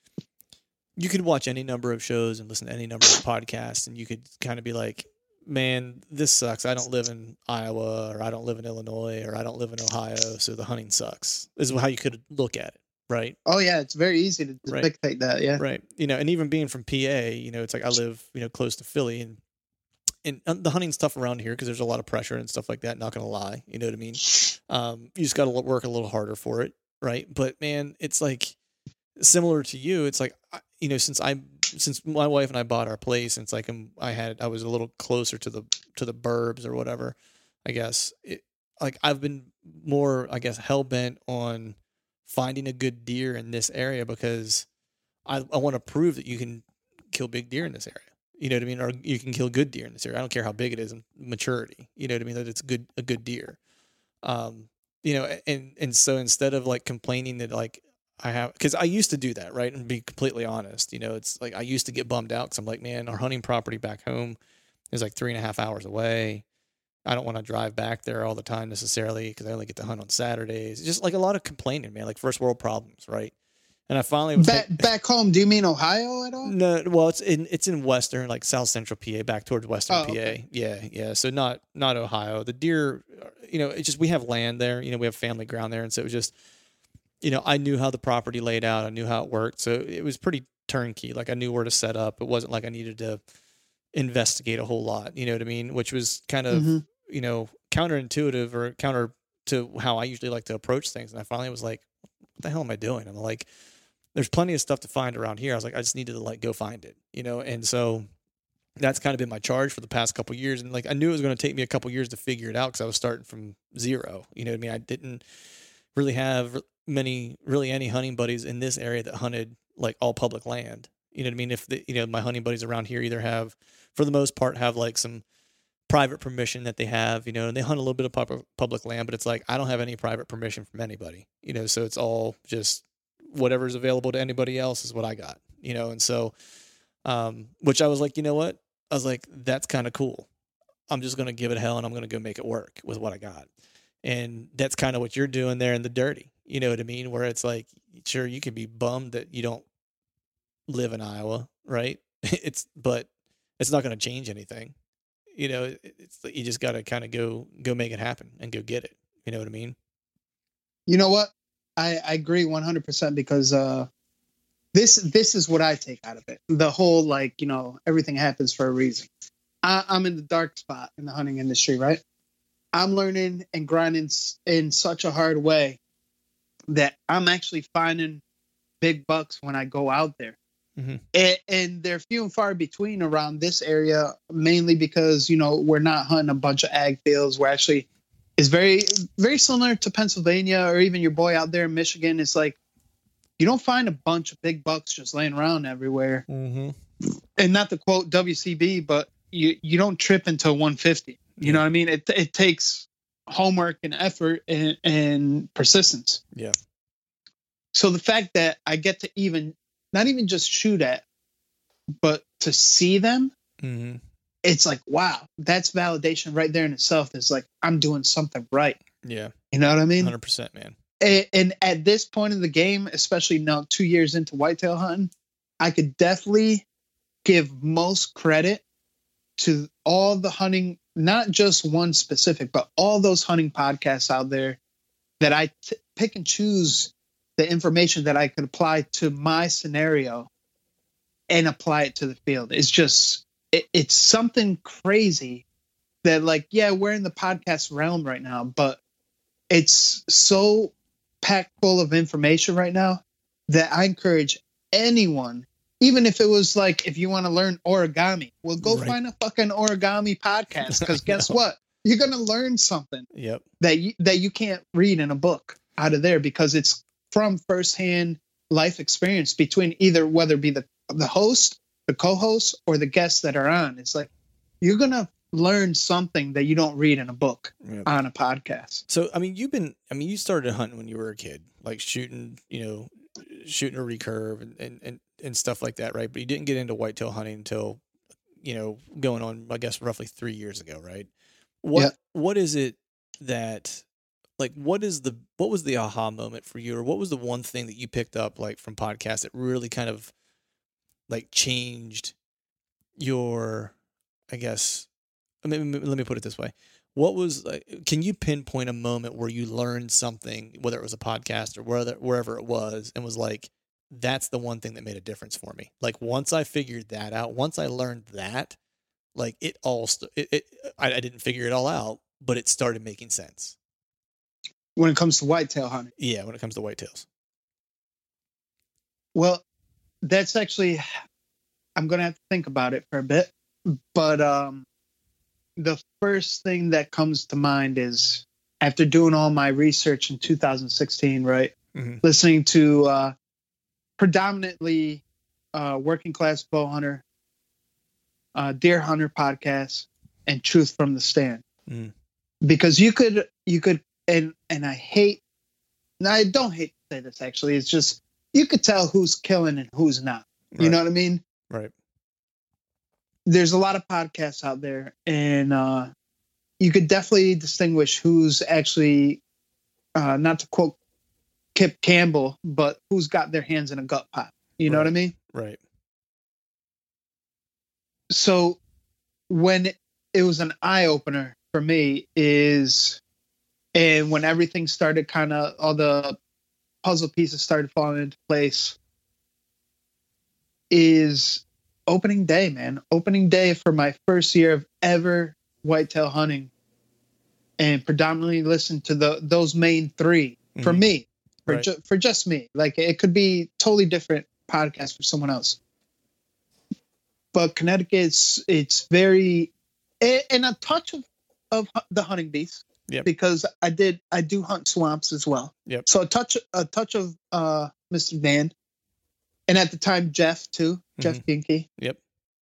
you could watch any number of shows and listen to any number of podcasts and you could kind of be like, man, this sucks. I don't live in Iowa or I don't live in Illinois or I don't live in Ohio. So the hunting sucks is how you could look at it. Right. Oh yeah, it's very easy to Right. dictate that. Yeah. Right. You know, and even being from P A, you know, it's like I live, you know, close to Philly and, and uh, the hunting's tough around here because there's a lot of pressure and stuff like that. Not going to lie. You know what I mean? Um, you just got to work a little harder for it. Right. But man, it's like similar to you. It's like, I- you know, since I, since my wife and I bought our place, and it's like I'm, I had, I was a little closer to the, to the burbs or whatever, I guess. It, like I've been more, I guess, hell bent on finding a good deer in this area because I, I want to prove that you can kill big deer in this area. You know what I mean? Or you can kill good deer in this area. I don't care how big it is in maturity. You know what I mean? That it's good, a good deer. Um, you know, and, and so instead of like complaining that like I have, cause I used to do that, right? And be completely honest, you know, it's like, I used to get bummed out cause I'm like, man, our hunting property back home is like three and a half hours away. I don't want to drive back there all the time necessarily because I only get to hunt on Saturdays. It's just like a lot of complaining, man, like first world problems, right? And I finally was Back like, back home. Do you mean Ohio at all? no, well, it's in it's in western, like south central P A, back towards western Oh, P A. okay. Yeah, yeah. So not not Ohio. The deer, you know, it's just we have land there. You know, we have family ground there, and so it was just, you know, I knew how the property laid out. I knew how it worked, so it was pretty turnkey. Like I knew where to set up. It wasn't like I needed to investigate a whole lot. You know what I mean? Which was kind of Mhm. you know counterintuitive or counter to how I usually like to approach things. And I finally was like, what the hell am I doing? I'm like, there's plenty of stuff to find around here. I was like, I just needed to like go find it, you know? And so that's kind of been my charge for the past couple of years. And like, I knew it was going to take me a couple of years to figure it out because I was starting from zero. You know what I mean? I didn't really have many, really any hunting buddies in this area that hunted like all public land. You know what I mean? If the, you know, my hunting buddies around here either have, for the most part, have like some private permission that they have, you know, and they hunt a little bit of pub- public land, but it's like, I don't have any private permission from anybody, you know? So it's all just whatever's available to anybody else is what I got, you know? And so, um, which I was like, you know what? I was like, that's kind of cool. I'm just going to give it hell and I'm going to go make it work with what I got. And that's kind of what you're doing there in the dirty. You know what I mean? Where it's like, sure, you can be bummed that you don't live in Iowa, right? It's, but it's not going to change anything. You know, it- it's you just got to kind of go go make it happen and go get it. You know what I mean? You know what? I, I agree one hundred percent because uh, this this is what I take out of it. The whole, like, you know, everything happens for a reason. I, I'm in the dark spot in the hunting industry, right? I'm learning and grinding s- in such a hard way that I'm actually finding big bucks when I go out there. Mm-hmm. And, and they're few and far between around this area, mainly because, you know, we're not hunting a bunch of ag fields. We're actually, it's very, very similar to Pennsylvania or even your boy out there in Michigan. It's like, you don't find a bunch of big bucks just laying around everywhere. Mm-hmm. And not to quote W C B, but you, you don't trip until one fifty. You Yeah. know what I mean? It it takes homework and effort and, and persistence. Yeah. So the fact that I get to even, not even just shoot at, but to see them, Mm-hmm. it's like, wow, that's validation right there in itself. It's like, I'm doing something right. Yeah. You know what I mean? one hundred percent, man. And, and at this point in the game, especially now two years into whitetail hunting, I could definitely give most credit to all the hunting, not just one specific, but all those hunting podcasts out there that I t- pick and choose the information that I could apply to my scenario and apply it to the field. It's just, it, it's something crazy that, like, yeah, we're in the podcast realm right now, but it's so packed full of information right now that I encourage anyone, even if it was like, if you want to learn origami, well, go Right. find a fucking origami podcast. Because guess what? You're going to learn something Yep. that you, that you can't read in a book out of there, because it's from firsthand life experience between either, whether it be the, the host, the co-host, or the guests that are on. It's like, you're going to learn something that you don't read in a book Yep. on a podcast. So, I mean, you've been, I mean, you started hunting when you were a kid, like shooting, you know, shooting a recurve and, and, and, and stuff like that, right? But you didn't get into whitetail hunting until, you know, going on, I guess, roughly three years ago, right? What, Yeah. what is it that, like, what is the, what was the aha moment for you? Or what was the one thing that you picked up, like, from podcasts that really kind of, like, changed your, I guess, I mean, let me put it this way. What was, like, can you pinpoint a moment where you learned something, whether it was a podcast or wherever, wherever it was, and was like, that's the one thing that made a difference for me? Like, once I figured that out, once I learned that, like, it all, st- it, it I, I didn't figure it all out, but it started making sense. When it comes to whitetail hunting. Yeah, when it comes to whitetails. Well, that's actually, I'm going to have to think about it for a bit. But um, the first thing that comes to mind is, after doing all my research in two thousand sixteen, right? Mm-hmm. Listening to uh, predominantly uh, working class bow hunter, uh, deer hunter podcasts, and Truth from the Stand. Mm. Because you could, you could, and, and I hate, no, I don't hate to say this actually. It's just, you could tell who's killing and who's not. You Right. know what I mean? Right. There's a lot of podcasts out there, and uh, you could definitely distinguish who's actually, uh, not to quote Kip Campbell, but who's got their hands in a gut pot. You know Right. what I mean? Right. So when it was an eye opener for me is, and when everything started kind of, all the puzzle pieces started falling into place, is opening day, man. Opening day for my first year of ever whitetail hunting, and predominantly listen to the those main three for Mhm. me, for Right. ju- for just me. Like, it could be totally different podcast for someone else. But Connecticut's, it's very, a- and a touch of, of hu- the hunting beast. Yep. Because I did, I do hunt swamps as well. Yep. So a touch, a touch of uh, Mister Dan, and at the time Jeff too, Jeff Kinky. Yep.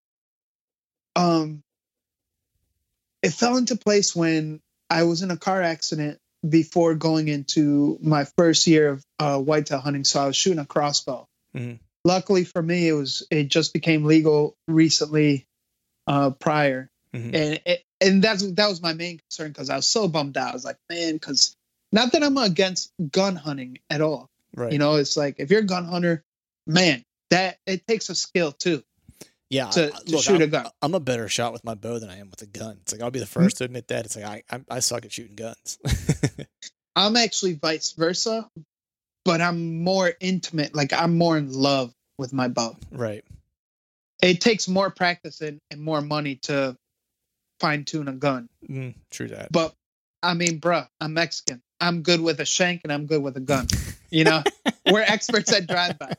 Um, it fell into place when I was in a car accident before going into my first year of uh, whitetail hunting. So I was shooting a crossbow. Mhm. Luckily for me, it was, it just became legal recently, uh, prior. Mhm. And it, and that's that was my main concern, because I was so bummed out. I was like, man, because not that I'm against gun hunting at all. Right. You know, it's like if you're a gun hunter, man, that it takes a skill too. Yeah, to, I- to look, shoot I'm, a gun. I'm a better shot with my bow than I am with a gun. It's like I'll be the 1st to admit that. It's like I I, I suck at shooting guns. I'm actually vice versa, but I'm more intimate. Like I'm more in love with my bow. Right. It takes more practice and, and more money to fine tune a gun. Mm, true that. But I mean, bruh, I'm Mexican. I'm good with a shank and I'm good with a gun. You know, we're experts at drive-by.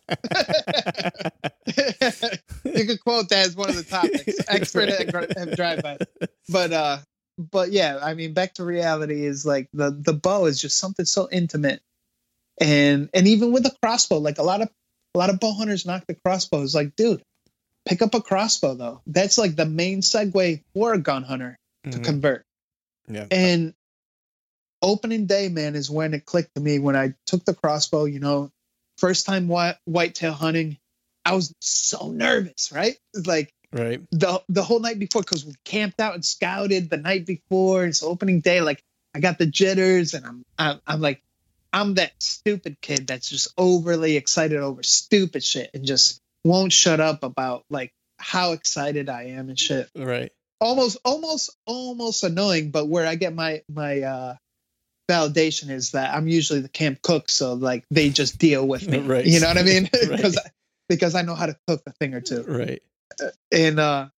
You could quote that as one of the topics, expert at, at drive-by. But, uh, but yeah, I mean, back to reality is like the, the bow is just something so intimate. And, and even with a crossbow, like a lot of, a lot of bow hunters knock the crossbow. It's like, dude, pick up a crossbow though. That's like the main segue for a gun hunter to Mhm. convert. Yeah. And opening day, man, is when it clicked to me when I took the crossbow, you know, first time white whitetail hunting. I was so nervous, right? It's like Right. the the whole night before, because we camped out and scouted the night before. It's opening day. Like I got the jitters and I'm, I'm, I'm like, I'm that stupid kid that's just overly excited over stupid shit and just won't shut up about like how excited I am and shit. Right. Almost, almost, almost annoying. But where I get my, my, uh, validation is that I'm usually the camp cook. So like they just deal with me, Right. you know what I mean? Right. because, because I know how to cook a thing or two. Right. And, uh,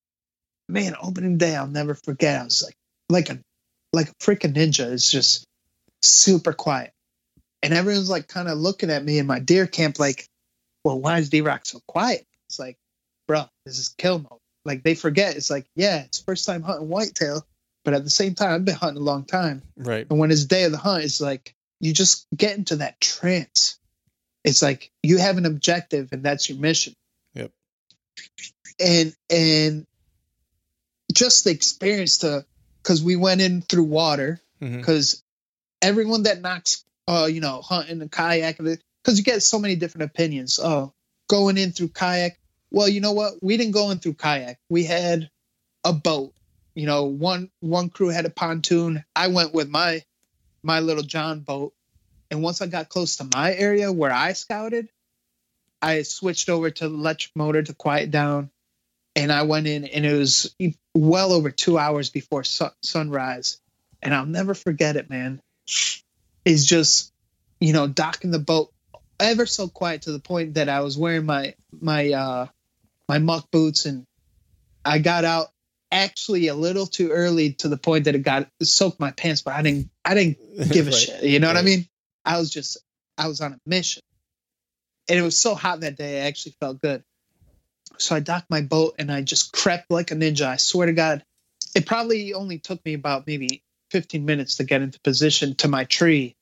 man, opening day, I'll never forget. I was like, like a, like a freaking ninja. It's just super quiet. And everyone's like kind of looking at me in my deer camp, like, well, why is D-Rock so quiet? It's like, bro, this is kill mode. Like they forget. It's like, yeah, it's first time hunting whitetail, but at the same time, I've been hunting a long time. Right. And when it's day of the hunt, it's like, you just get into that trance. It's like you have an objective and that's your mission. Yep. And, and just the experience to, cause we went in through water, Mhm. cause everyone that knocks, uh, you know, hunting and kayak, because you get so many different opinions. Oh, going in through kayak. Well, you know what? We didn't go in through kayak. We had a boat. You know, one one crew had a pontoon. I went with my my little John boat, and once I got close to my area where I scouted, I switched over to the electric motor to quiet down, and I went in, and it was well over two hours before sun, sunrise, and I'll never forget it, man. It's just, you know, docking the boat ever so quiet to the point that I was wearing my my uh, my muck boots, and I got out actually a little too early to the point that it got it soaked my pants, but I didn't I didn't give a Right. shit. You know what I Right. mean? I was just I was on a mission. And it was so hot that day, I actually felt good. So I docked my boat and I just crept like a ninja. I swear to God, it probably only took me about maybe fifteen minutes to get into position to my tree.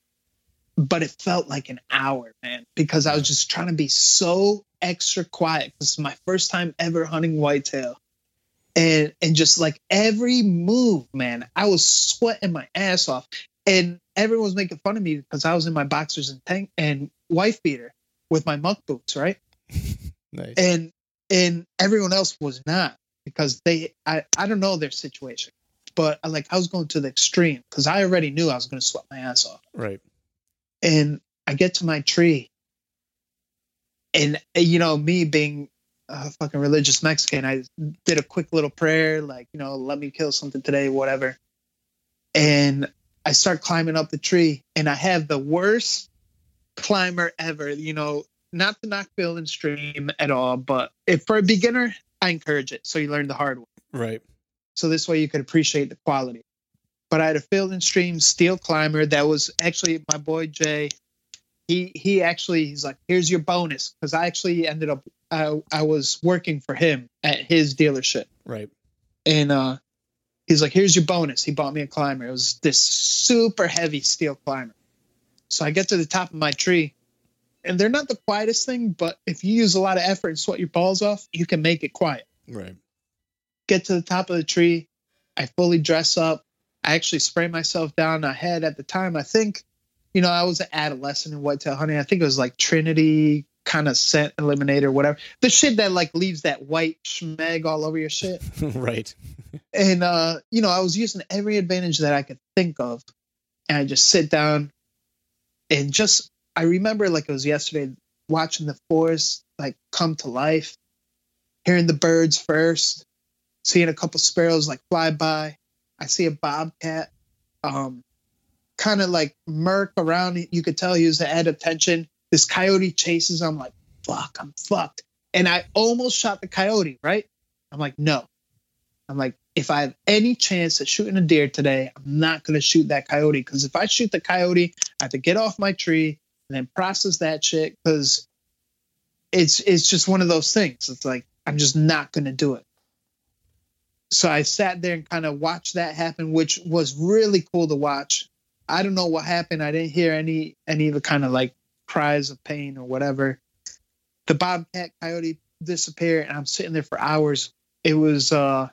But it felt like an hour, man, because I was just trying to be so extra quiet. This is my first time ever hunting whitetail. And and just like every move, man, I was sweating my ass off. And everyone was making fun of me because I was in my boxers and tank and wife beater with my muck boots, right? Nice. And and everyone else was not, because they I, I don't know their situation. But I, like I was going to the extreme because I already knew I was going to sweat my ass off. Right. And I get to my tree, and you know, me being a fucking religious Mexican, I did a quick little prayer, like, you know, let me kill something today, whatever. And I start climbing up the tree, and I have the worst climber ever. You know, not to knock Field and Stream at all, but if for a beginner, I encourage it, so you learn the hard way. Right. So this way you could appreciate the quality. But I had a Field and Stream steel climber that was actually my boy Jay. He he actually he's like, here's your bonus, because I actually ended up I I was working for him at his dealership, Right. and uh, he's like, here's your bonus. He bought me a climber. It was this super heavy steel climber. So I get to the top of my tree, and they're not the quietest thing, but if you use a lot of effort and sweat your balls off, you can make it quiet. Right. Get to the top of the tree. I fully dress up. I actually spray myself down. I had at the time, I think, you know, I was an adolescent in whitetail hunting. I think it was like Trinity kind of scent eliminator, whatever. The shit that like leaves that white schmeg all over your shit. Right. And, uh, you know, I was using every advantage that I could think of and I just sit down and just, I remember like it was yesterday, watching the forest like come to life, hearing the birds first, seeing a couple sparrows like fly by. I see a bobcat, um, kind of like murk around. You could tell he was at attention. This coyote chases. I'm like, fuck, I'm fucked. And I almost shot the coyote, right? I'm like, no. I'm like, if I have any chance at shooting a deer today, I'm not going to shoot that coyote. Because if I shoot the coyote, I have to get off my tree and then process that shit. Because it's it's just one of those things. It's like, I'm just not going to do it. So I sat there and kind of watched that happen, which was really cool to watch. I don't know what happened. I didn't hear any any of the kind of like cries of pain or whatever. The bobcat coyote disappeared, and I'm sitting there for hours. It was, uh,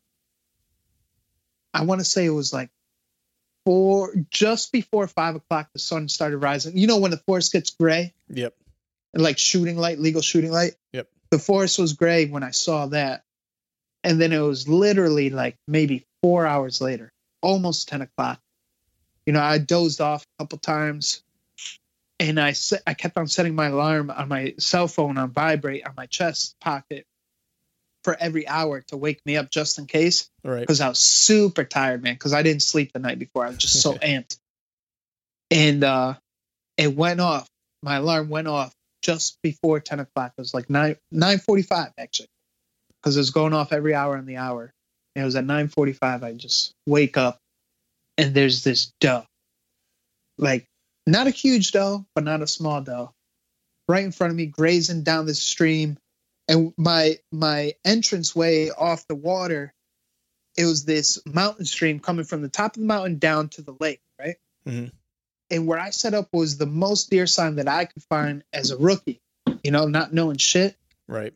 I want to say it was like four, just before five o'clock, the sun started rising. You know when the forest gets gray? Yep. Like shooting light, legal shooting light? Yep. The forest was gray when I saw that. And then it was literally like maybe four hours later, almost ten o'clock. You know, I dozed off a couple times, and I set, I kept on setting my alarm on my cell phone on vibrate on my chest pocket for every hour to wake me up just in case. Right. Because I was super tired, man, because I didn't sleep the night before. I was just so amped. And uh, it went off. My alarm went off just before ten o'clock. It was like nine nine forty-five actually, because it was going off every hour on the hour. And it was at nine forty-five. I just wake up, and there's this doe, like not a huge doe, but not a small doe, right in front of me, grazing down this stream. And my my entranceway off the water, it was this mountain stream coming from the top of the mountain down to the lake, right? Mm-hmm. And where I set up was the most deer sign that I could find as a rookie, you know, not knowing shit. Right.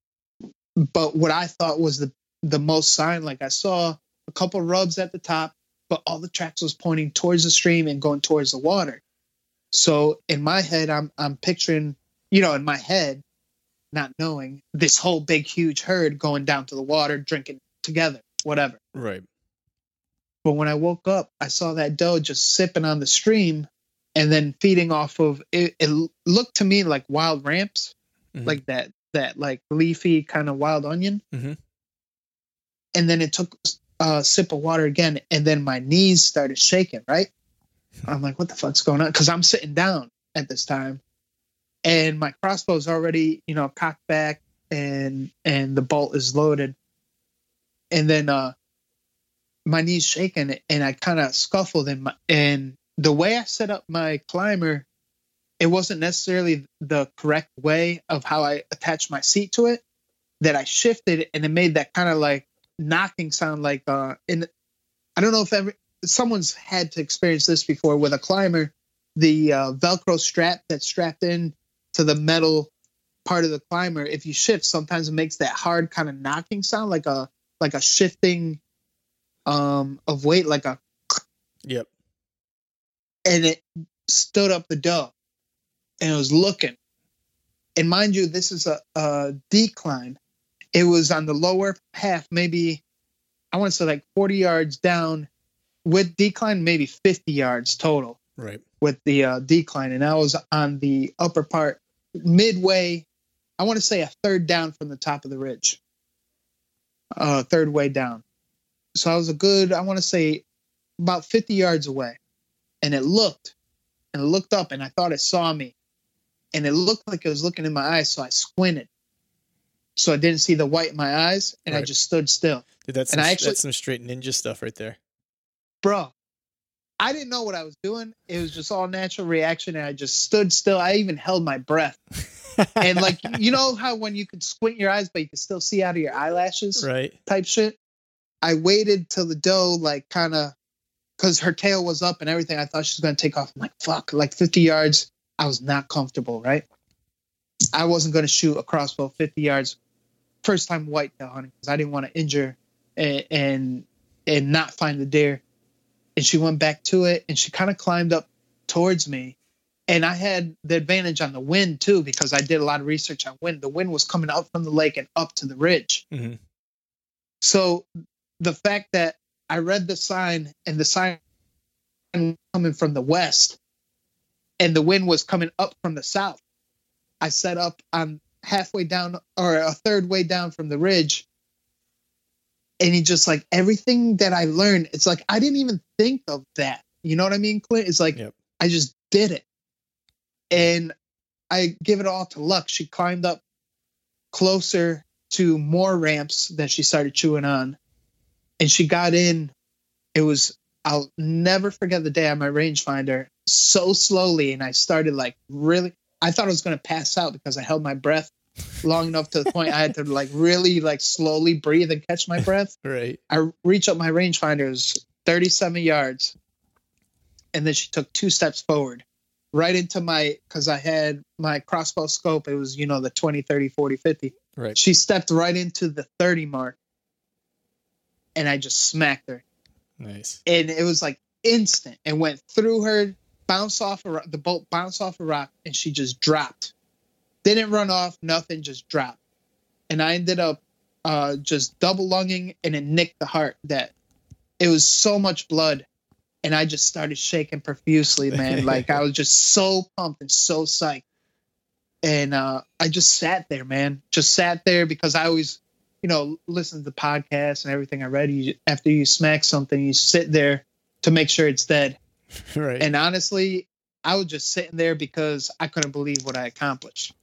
But what I thought was the, the most sign, like I saw a couple rubs at the top, but all the tracks was pointing towards the stream and going towards the water. So in my head, I'm I'm picturing, you know, in my head, not knowing, this whole big, huge herd going down to the water, drinking together, whatever. Right. But when I woke up, I saw that doe just sipping on the stream and then feeding off of it. It looked to me like wild ramps, mm-hmm. like that, that like leafy kind of wild onion. Mm-hmm. And then it took a sip of water again. And then my knees started shaking, right? I'm like, what the fuck's going on? Because I'm sitting down at this time. And my crossbow's already, you know, cocked back and and the bolt is loaded. And then uh, my knees shaking and I kind of scuffled. And, my, and the way I set up my climber, it wasn't necessarily the correct way of how I attached my seat to it, that I shifted and it made that kind of like knocking sound like, uh, in, I don't know if ever someone's had to experience this before with a climber, the uh, Velcro strap that's strapped in to the metal part of the climber. If you shift, sometimes it makes that hard kind of knocking sound, like a like a shifting um, of weight, like a. Yep. And it stood up the doe, and it was looking. And mind you, this is a, a decline. It was on the lower half, maybe I want to say like forty yards down, with decline, maybe fifty yards total. Right. With the uh, decline, and I was on the upper part, midway. I want to say a third down from the top of the ridge. Uh, third way down. So I was a good, I want to say, about fifty yards away, and it looked, and it looked up, and I thought it saw me, and it looked like it was looking in my eyes. So I squinted, so I didn't see the white in my eyes, and right. I just stood still. Dude, that's and some, I actually, that's some straight ninja stuff right there, bro. I didn't know what I was doing. It was just all natural reaction. And I just stood still. I even held my breath. And like, you know how when you could squint your eyes, but you could still see out of your eyelashes, right? Type shit. I waited till the doe, like kind of, cause her tail was up and everything. I thought she was going to take off. I'm like, fuck, like fifty yards. I was not comfortable. Right. I wasn't going to shoot a crossbow fifty yards. First time whitetail hunting. Cause I didn't want to injure and, and, and not find the deer. And she went back to it, and she kind of climbed up towards me. And I had the advantage on the wind, too, because I did a lot of research on wind. The wind was coming out from the lake and up to the ridge. Mm-hmm. So the fact that I read the sign, and the sign coming from the west, and the wind was coming up from the south. I set up on halfway down or a third way down from the ridge. And he just like everything that I learned, it's like I didn't even think of that. You know what I mean, Clint? It's like Yep. I just did it. And I give it all to luck. She climbed up closer to more ramps that she started chewing on. And she got in. It was, I'll never forget the day on my rangefinder so slowly. And I started like really, I thought I was going to pass out because I held my breath long enough to the point I had to like really like slowly breathe and catch my breath. Right. I reached up my rangefinder, it was thirty-seven yards. And then she took two steps forward right into my, because I had my crossbow scope. It was, you know, the twenty, thirty, forty, fifty. Right. She stepped right into the thirty mark. And I just smacked her. Nice. And it was like instant. And went through her, bounced off a rock, the bolt bounced off a rock, and she just dropped. Didn't run off, nothing, just dropped. And I ended up uh, just double lunging, and it nicked the heart. That it was so much blood. And I just started shaking profusely, man. Like I was just so pumped and so psyched. And uh, I just sat there, man. Just sat there because I always, you know, listen to the podcast and everything I read. You, after you smack something, you sit there to make sure it's dead. Right. And honestly, I was just sitting there because I couldn't believe what I accomplished.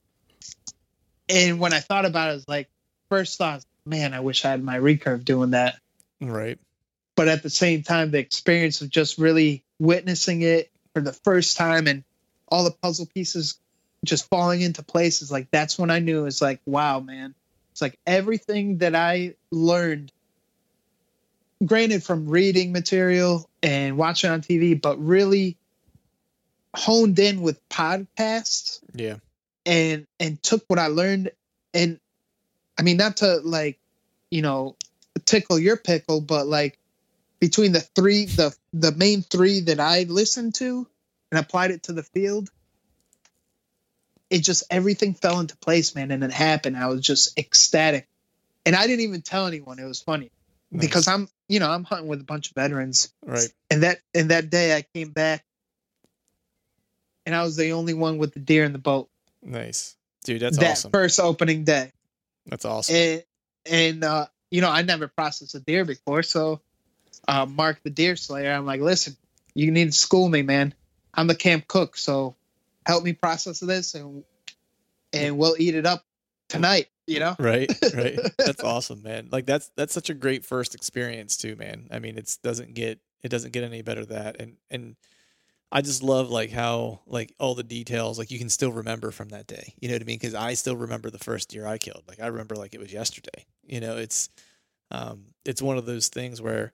And when I thought about it, it was like, first thought, man, I wish I had my recurve doing that. Right. But at the same time, the experience of just really witnessing it for the first time and all the puzzle pieces just falling into place is like, that's when I knew it's like, wow, man. It's like everything that I learned, granted from reading material and watching on T V, but really honed in with podcasts. Yeah. And, and took what I learned. And I mean, not to like, you know, tickle your pickle, but like, between the three, the the main three that I listened to and applied it to the field, it just, everything fell into place, man. And it happened. I was just ecstatic. And I didn't even tell anyone. It was funny Nice. because I'm, you know, I'm hunting with a bunch of veterans. Right. And that, and that day I came back and I was the only one with the deer in the boat. Nice. Dude, that's that awesome. first opening day. That's awesome. And, and uh, you know, I never processed a deer before. So Uh, Mark the deer slayer, I'm like, listen, you need to school me, man. I'm the camp cook, so help me process this, and and we'll eat it up tonight. You know, Right, right. That's awesome, man. Like that's that's such a great first experience too, man. I mean, it's doesn't get it doesn't get any better than that, and and I just love like how like all the details like you can still remember from that day. You know what I mean? Because I still remember the first deer I killed. Like I remember like it was yesterday. You know, it's um it's one of those things where,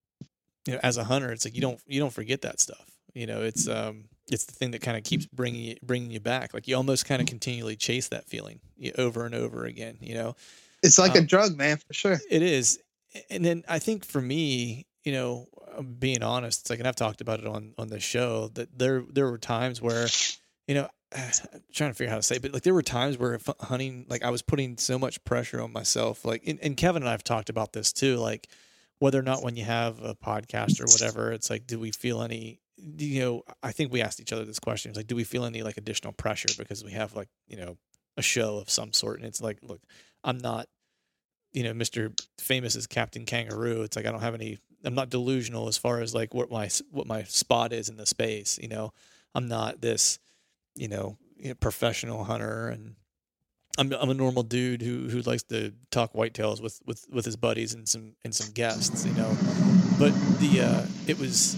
you know, as a hunter, it's like you don't you don't forget that stuff. You know, it's um it's the thing that kind of keeps bringing you bringing you back. Like you almost kind of continually chase that feeling over and over again. You know, it's like um, a drug, man, for sure. It is. And then I think for me, you know, being honest, it's like, and I've talked about it on on the show that there there were times where, you know, I'm trying to figure out how to say it, but like there were times where hunting, like I was putting so much pressure on myself. Like, and, and Kevin and I have talked about this too, like. Whether or not when you have a podcast or whatever, it's like, do we feel any, you know, I think we asked each other this question. It's like, do we feel any like additional pressure because we have like, you know, a show of some sort? And it's like, look, I'm not, you know, Mister Famous as Captain Kangaroo. It's like, I don't have any, I'm not delusional as far as like what my, what my spot is in the space. You know, I'm not this, you know, you know professional hunter, and I'm I'm a normal dude who who likes to talk whitetails with, with, with his buddies and some and some guests, you know. But the uh, it was,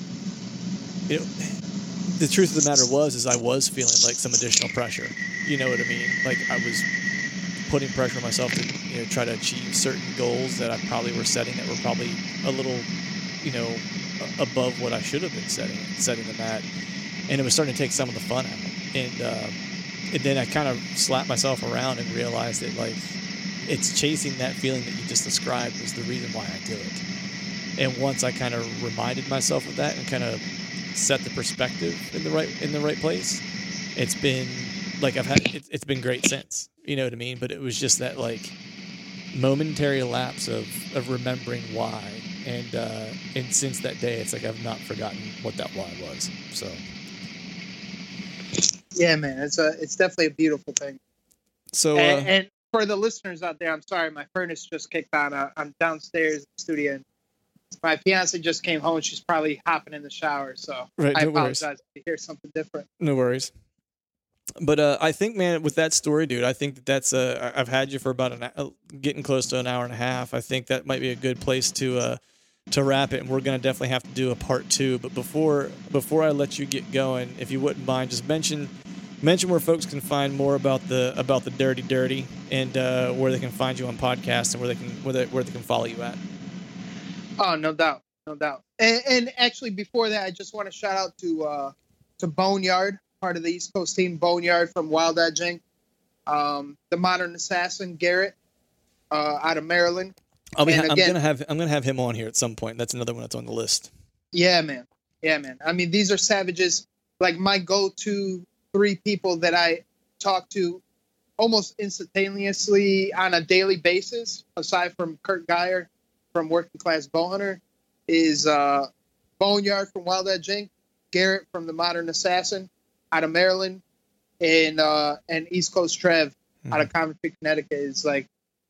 you know, the truth of the matter was is I was feeling like some additional pressure. You know what I mean? Like I was putting pressure on myself to, you know, try to achieve certain goals that I probably were setting that were probably a little, you know, above what I should have been setting setting them at, and it was starting to take some of the fun out. And uh, And then I kind of slapped myself around and realized that, like, it's chasing that feeling that you just described was the reason why I do it. And once I kind of reminded myself of that and kind of set the perspective in the right in the right place, it's been like I've had it, it's been great since. You know what I mean? But it was just that like momentary lapse of of remembering why and uh, and since that day, it's like I've not forgotten what that why was. So yeah, man, it's a it's definitely a beautiful thing. So uh, and, and for the listeners out there, I'm sorry, my furnace just kicked on. Uh, I'm downstairs in the studio. And my fiance just came home. She's probably hopping in the shower, so right, I no apologize worries. if you hear something different. No worries. But uh, I think, man, with that story, dude, I think that that's uh, I've had you for about an uh, getting close to an hour and a half. I think that might be a good place to uh, to wrap it, and we're gonna definitely have to do a part two. But before before I let you get going, if you wouldn't mind, just mention mention where folks can find more about the about the Dirty Dirty, and uh, where they can find you on podcasts, and where they can where they, where they can follow you at. Oh, no doubt, no doubt. And, and actually, before that, I just want to shout out to uh, to Boneyard, part of the East Coast team, Boneyard from Wild Edge Incorporated. Um, the Modern Assassin, Garrett, uh, out of Maryland. I'll be, And I'm again- gonna have I'm gonna have him on here at some point. That's another one that's on the list. Yeah, man. Yeah, man. I mean, these are savages. Like my go-to three people that I talk to almost instantaneously on a daily basis, aside from Kurt Geyer from Working Class Bowhunter, is uh, Boneyard from Wild Edge Incorporated, Garrett from the Modern Assassin out of Maryland, and uh, and East Coast Trev Mm-hmm. out of Coventry, Connecticut. Is like,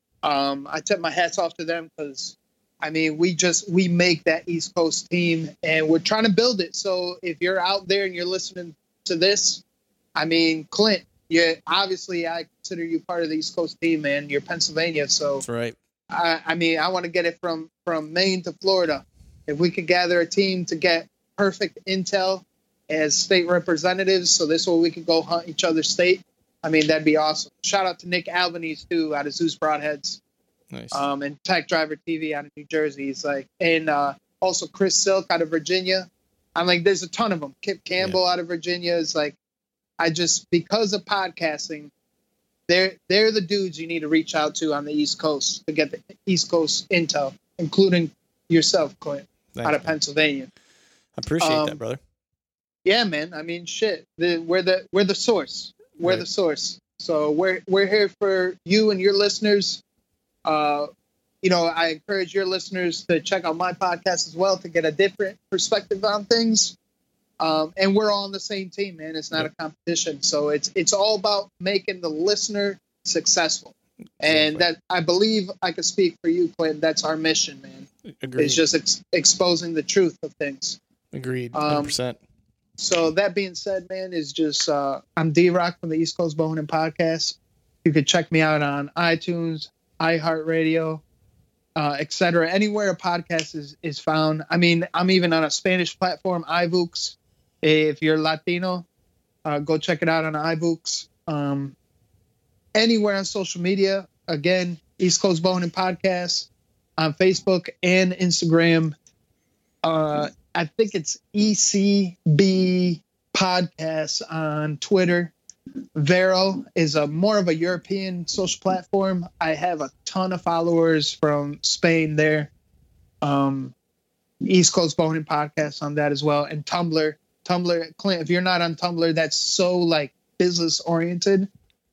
um, I tip my hats off to them because, I mean, we just we make that East Coast team, and we're trying to build it. So if you're out there and you're listening to this, I mean, Clint, you obviously I consider you part of the East Coast team, man. You're Pennsylvania, so That's right. I, I mean, I want to get it from from Maine to Florida. If we could gather a team to get perfect intel as state representatives, so this way we could go hunt each other's state, I mean, that'd be awesome. Shout out to Nick Albanese, too, out of Zeus Broadheads, Nice. um, and Tech Driver T V out of New Jersey. He's like, and uh, also Chris Silk out of Virginia. I'm like, there's a ton of them. Kip Campbell out of Virginia is like, I just, because of podcasting, they're, they're the dudes you need to reach out to on the East Coast to get the East Coast intel, including yourself, Clint, Thank out you. of Pennsylvania. I appreciate um, that, brother. Yeah, man. I mean, shit. The, we're the we're the source. We're Right. the source. So we're we're here for you and your listeners. Uh, you know, I encourage your listeners to check out my podcast as well to get a different perspective on things. Um, and we're all on the same team, man. It's not Yep. a competition. So it's it's all about making the listener successful. And Exactly. that I believe I can speak for you, Clint. That's our mission, man. Agreed. It's just ex- exposing the truth of things. Agreed. um, one hundred percent. So that being said, man, is just uh, I'm D-Rock from the East Coast Bowhunting Podcast. You could check me out on iTunes, iHeartRadio, uh, et cetera. Anywhere a podcast is, is found. I mean, I'm even on a Spanish platform, iVoox. If you're Latino, uh, go check it out on iVoox. Um, anywhere on social media, again, East Coast Bowhunting Podcast on Facebook and Instagram. Uh, I think it's E C B Podcasts on Twitter. Vero is a more of a European social platform. I have a ton of followers from Spain there. Um, East Coast Bowhunting Podcast on that as well. And Tumblr. Tumblr, Clint, if you're not on Tumblr, that's so like business oriented.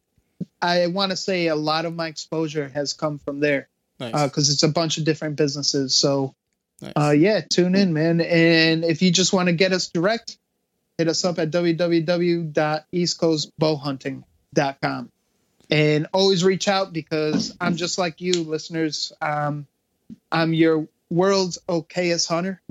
I want to say a lot of my exposure has come from there Nice. because it's a bunch of different businesses. So nice. uh, yeah, tune in, man. And if you just want to get us direct, hit us up at w w w dot east coast bow hunting dot com. And always reach out because I'm just like you, listeners. Um, I'm your world's okayest hunter.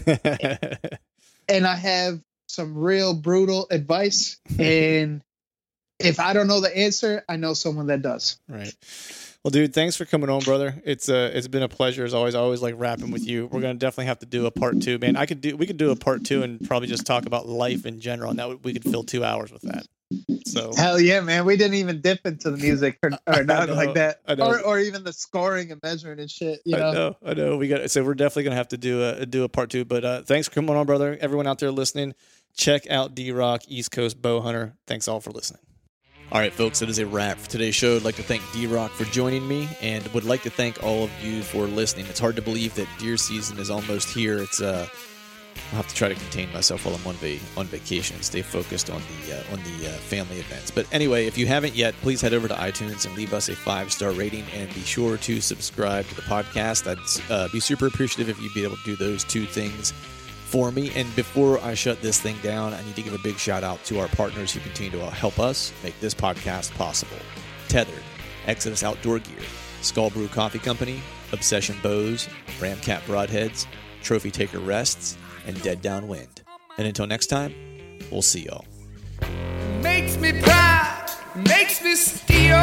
And I have some real brutal advice. And if I don't know the answer, I know someone that does. Right. Well, dude, thanks for coming on, brother. It's uh, it's been a pleasure as always. I always like rapping with you. We're gonna definitely have to do a part two, man. I could do we could do a part two and probably just talk about life in general, and that would, we could fill two hours with that. So Hell yeah, man. We didn't even dip into the music or, or nothing know, like that. I know. Or or even the scoring and measuring and shit. You know? I know, I know. We got so we're definitely gonna have to do a do a part two. But uh, thanks for coming on, brother. Everyone out there listening, check out D-Rock East Coast Bow Hunter. Thanks all for listening. All right, folks, that is a wrap for today's show. I'd like to thank D-Rock for joining me and would like to thank all of you for listening. It's hard to believe that deer season is almost here. It's uh, I'll have to try to contain myself while I'm on, va- on vacation and stay focused on the uh, on the uh, family events. But anyway, if you haven't yet, please head over to iTunes and leave us a five-star rating, and be sure to subscribe to the podcast. I'd uh, be super appreciative if you'd be able to do those two things for me. And before I shut this thing down, I need to give a big shout out to our partners who continue to help us make this podcast possible. Tethered, Exodus Outdoor Gear, Skull Brew Coffee Company, Obsession Bows, Ramcat Broadheads, Trophy Taker Rests, and Dead Downwind. And until next time, we'll see y'all. Makes me proud, makes me steal.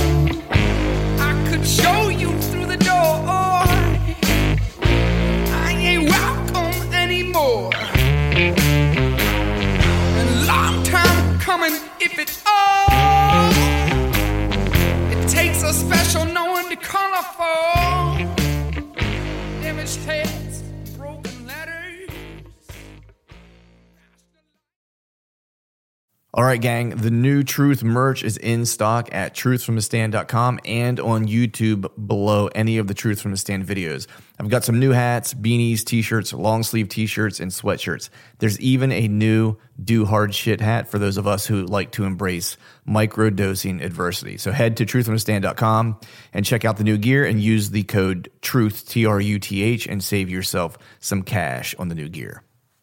I could show you through the door. I ain't welcome anymore. A long time coming, if it's all. It takes a special knowing to color for. Damaged heads, broken letters. All right, gang, the new Truth merch is in stock at truth from the stand dot com and on YouTube below any of the Truth from the Stand videos. I've got some new hats, beanies, t-shirts, long sleeve t-shirts, and sweatshirts. There's even a new Do Hard Shit hat for those of us who like to embrace micro-dosing adversity. So head to truth from the stand dot com and check out the new gear and use the code TRUTH, T R U T H, and save yourself some cash on the new gear.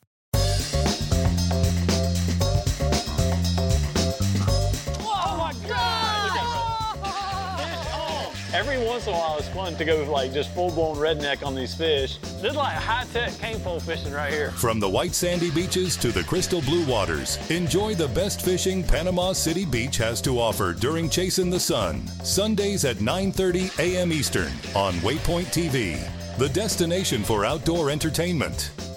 Every once in a while, it's fun to go like just full-blown redneck on these fish. This is like high-tech cane pole fishing right here. From the white sandy beaches to the crystal blue waters, enjoy the best fishing Panama City Beach has to offer during Chasing the Sun. Sundays at nine thirty a.m. Eastern on Waypoint T V, the destination for outdoor entertainment.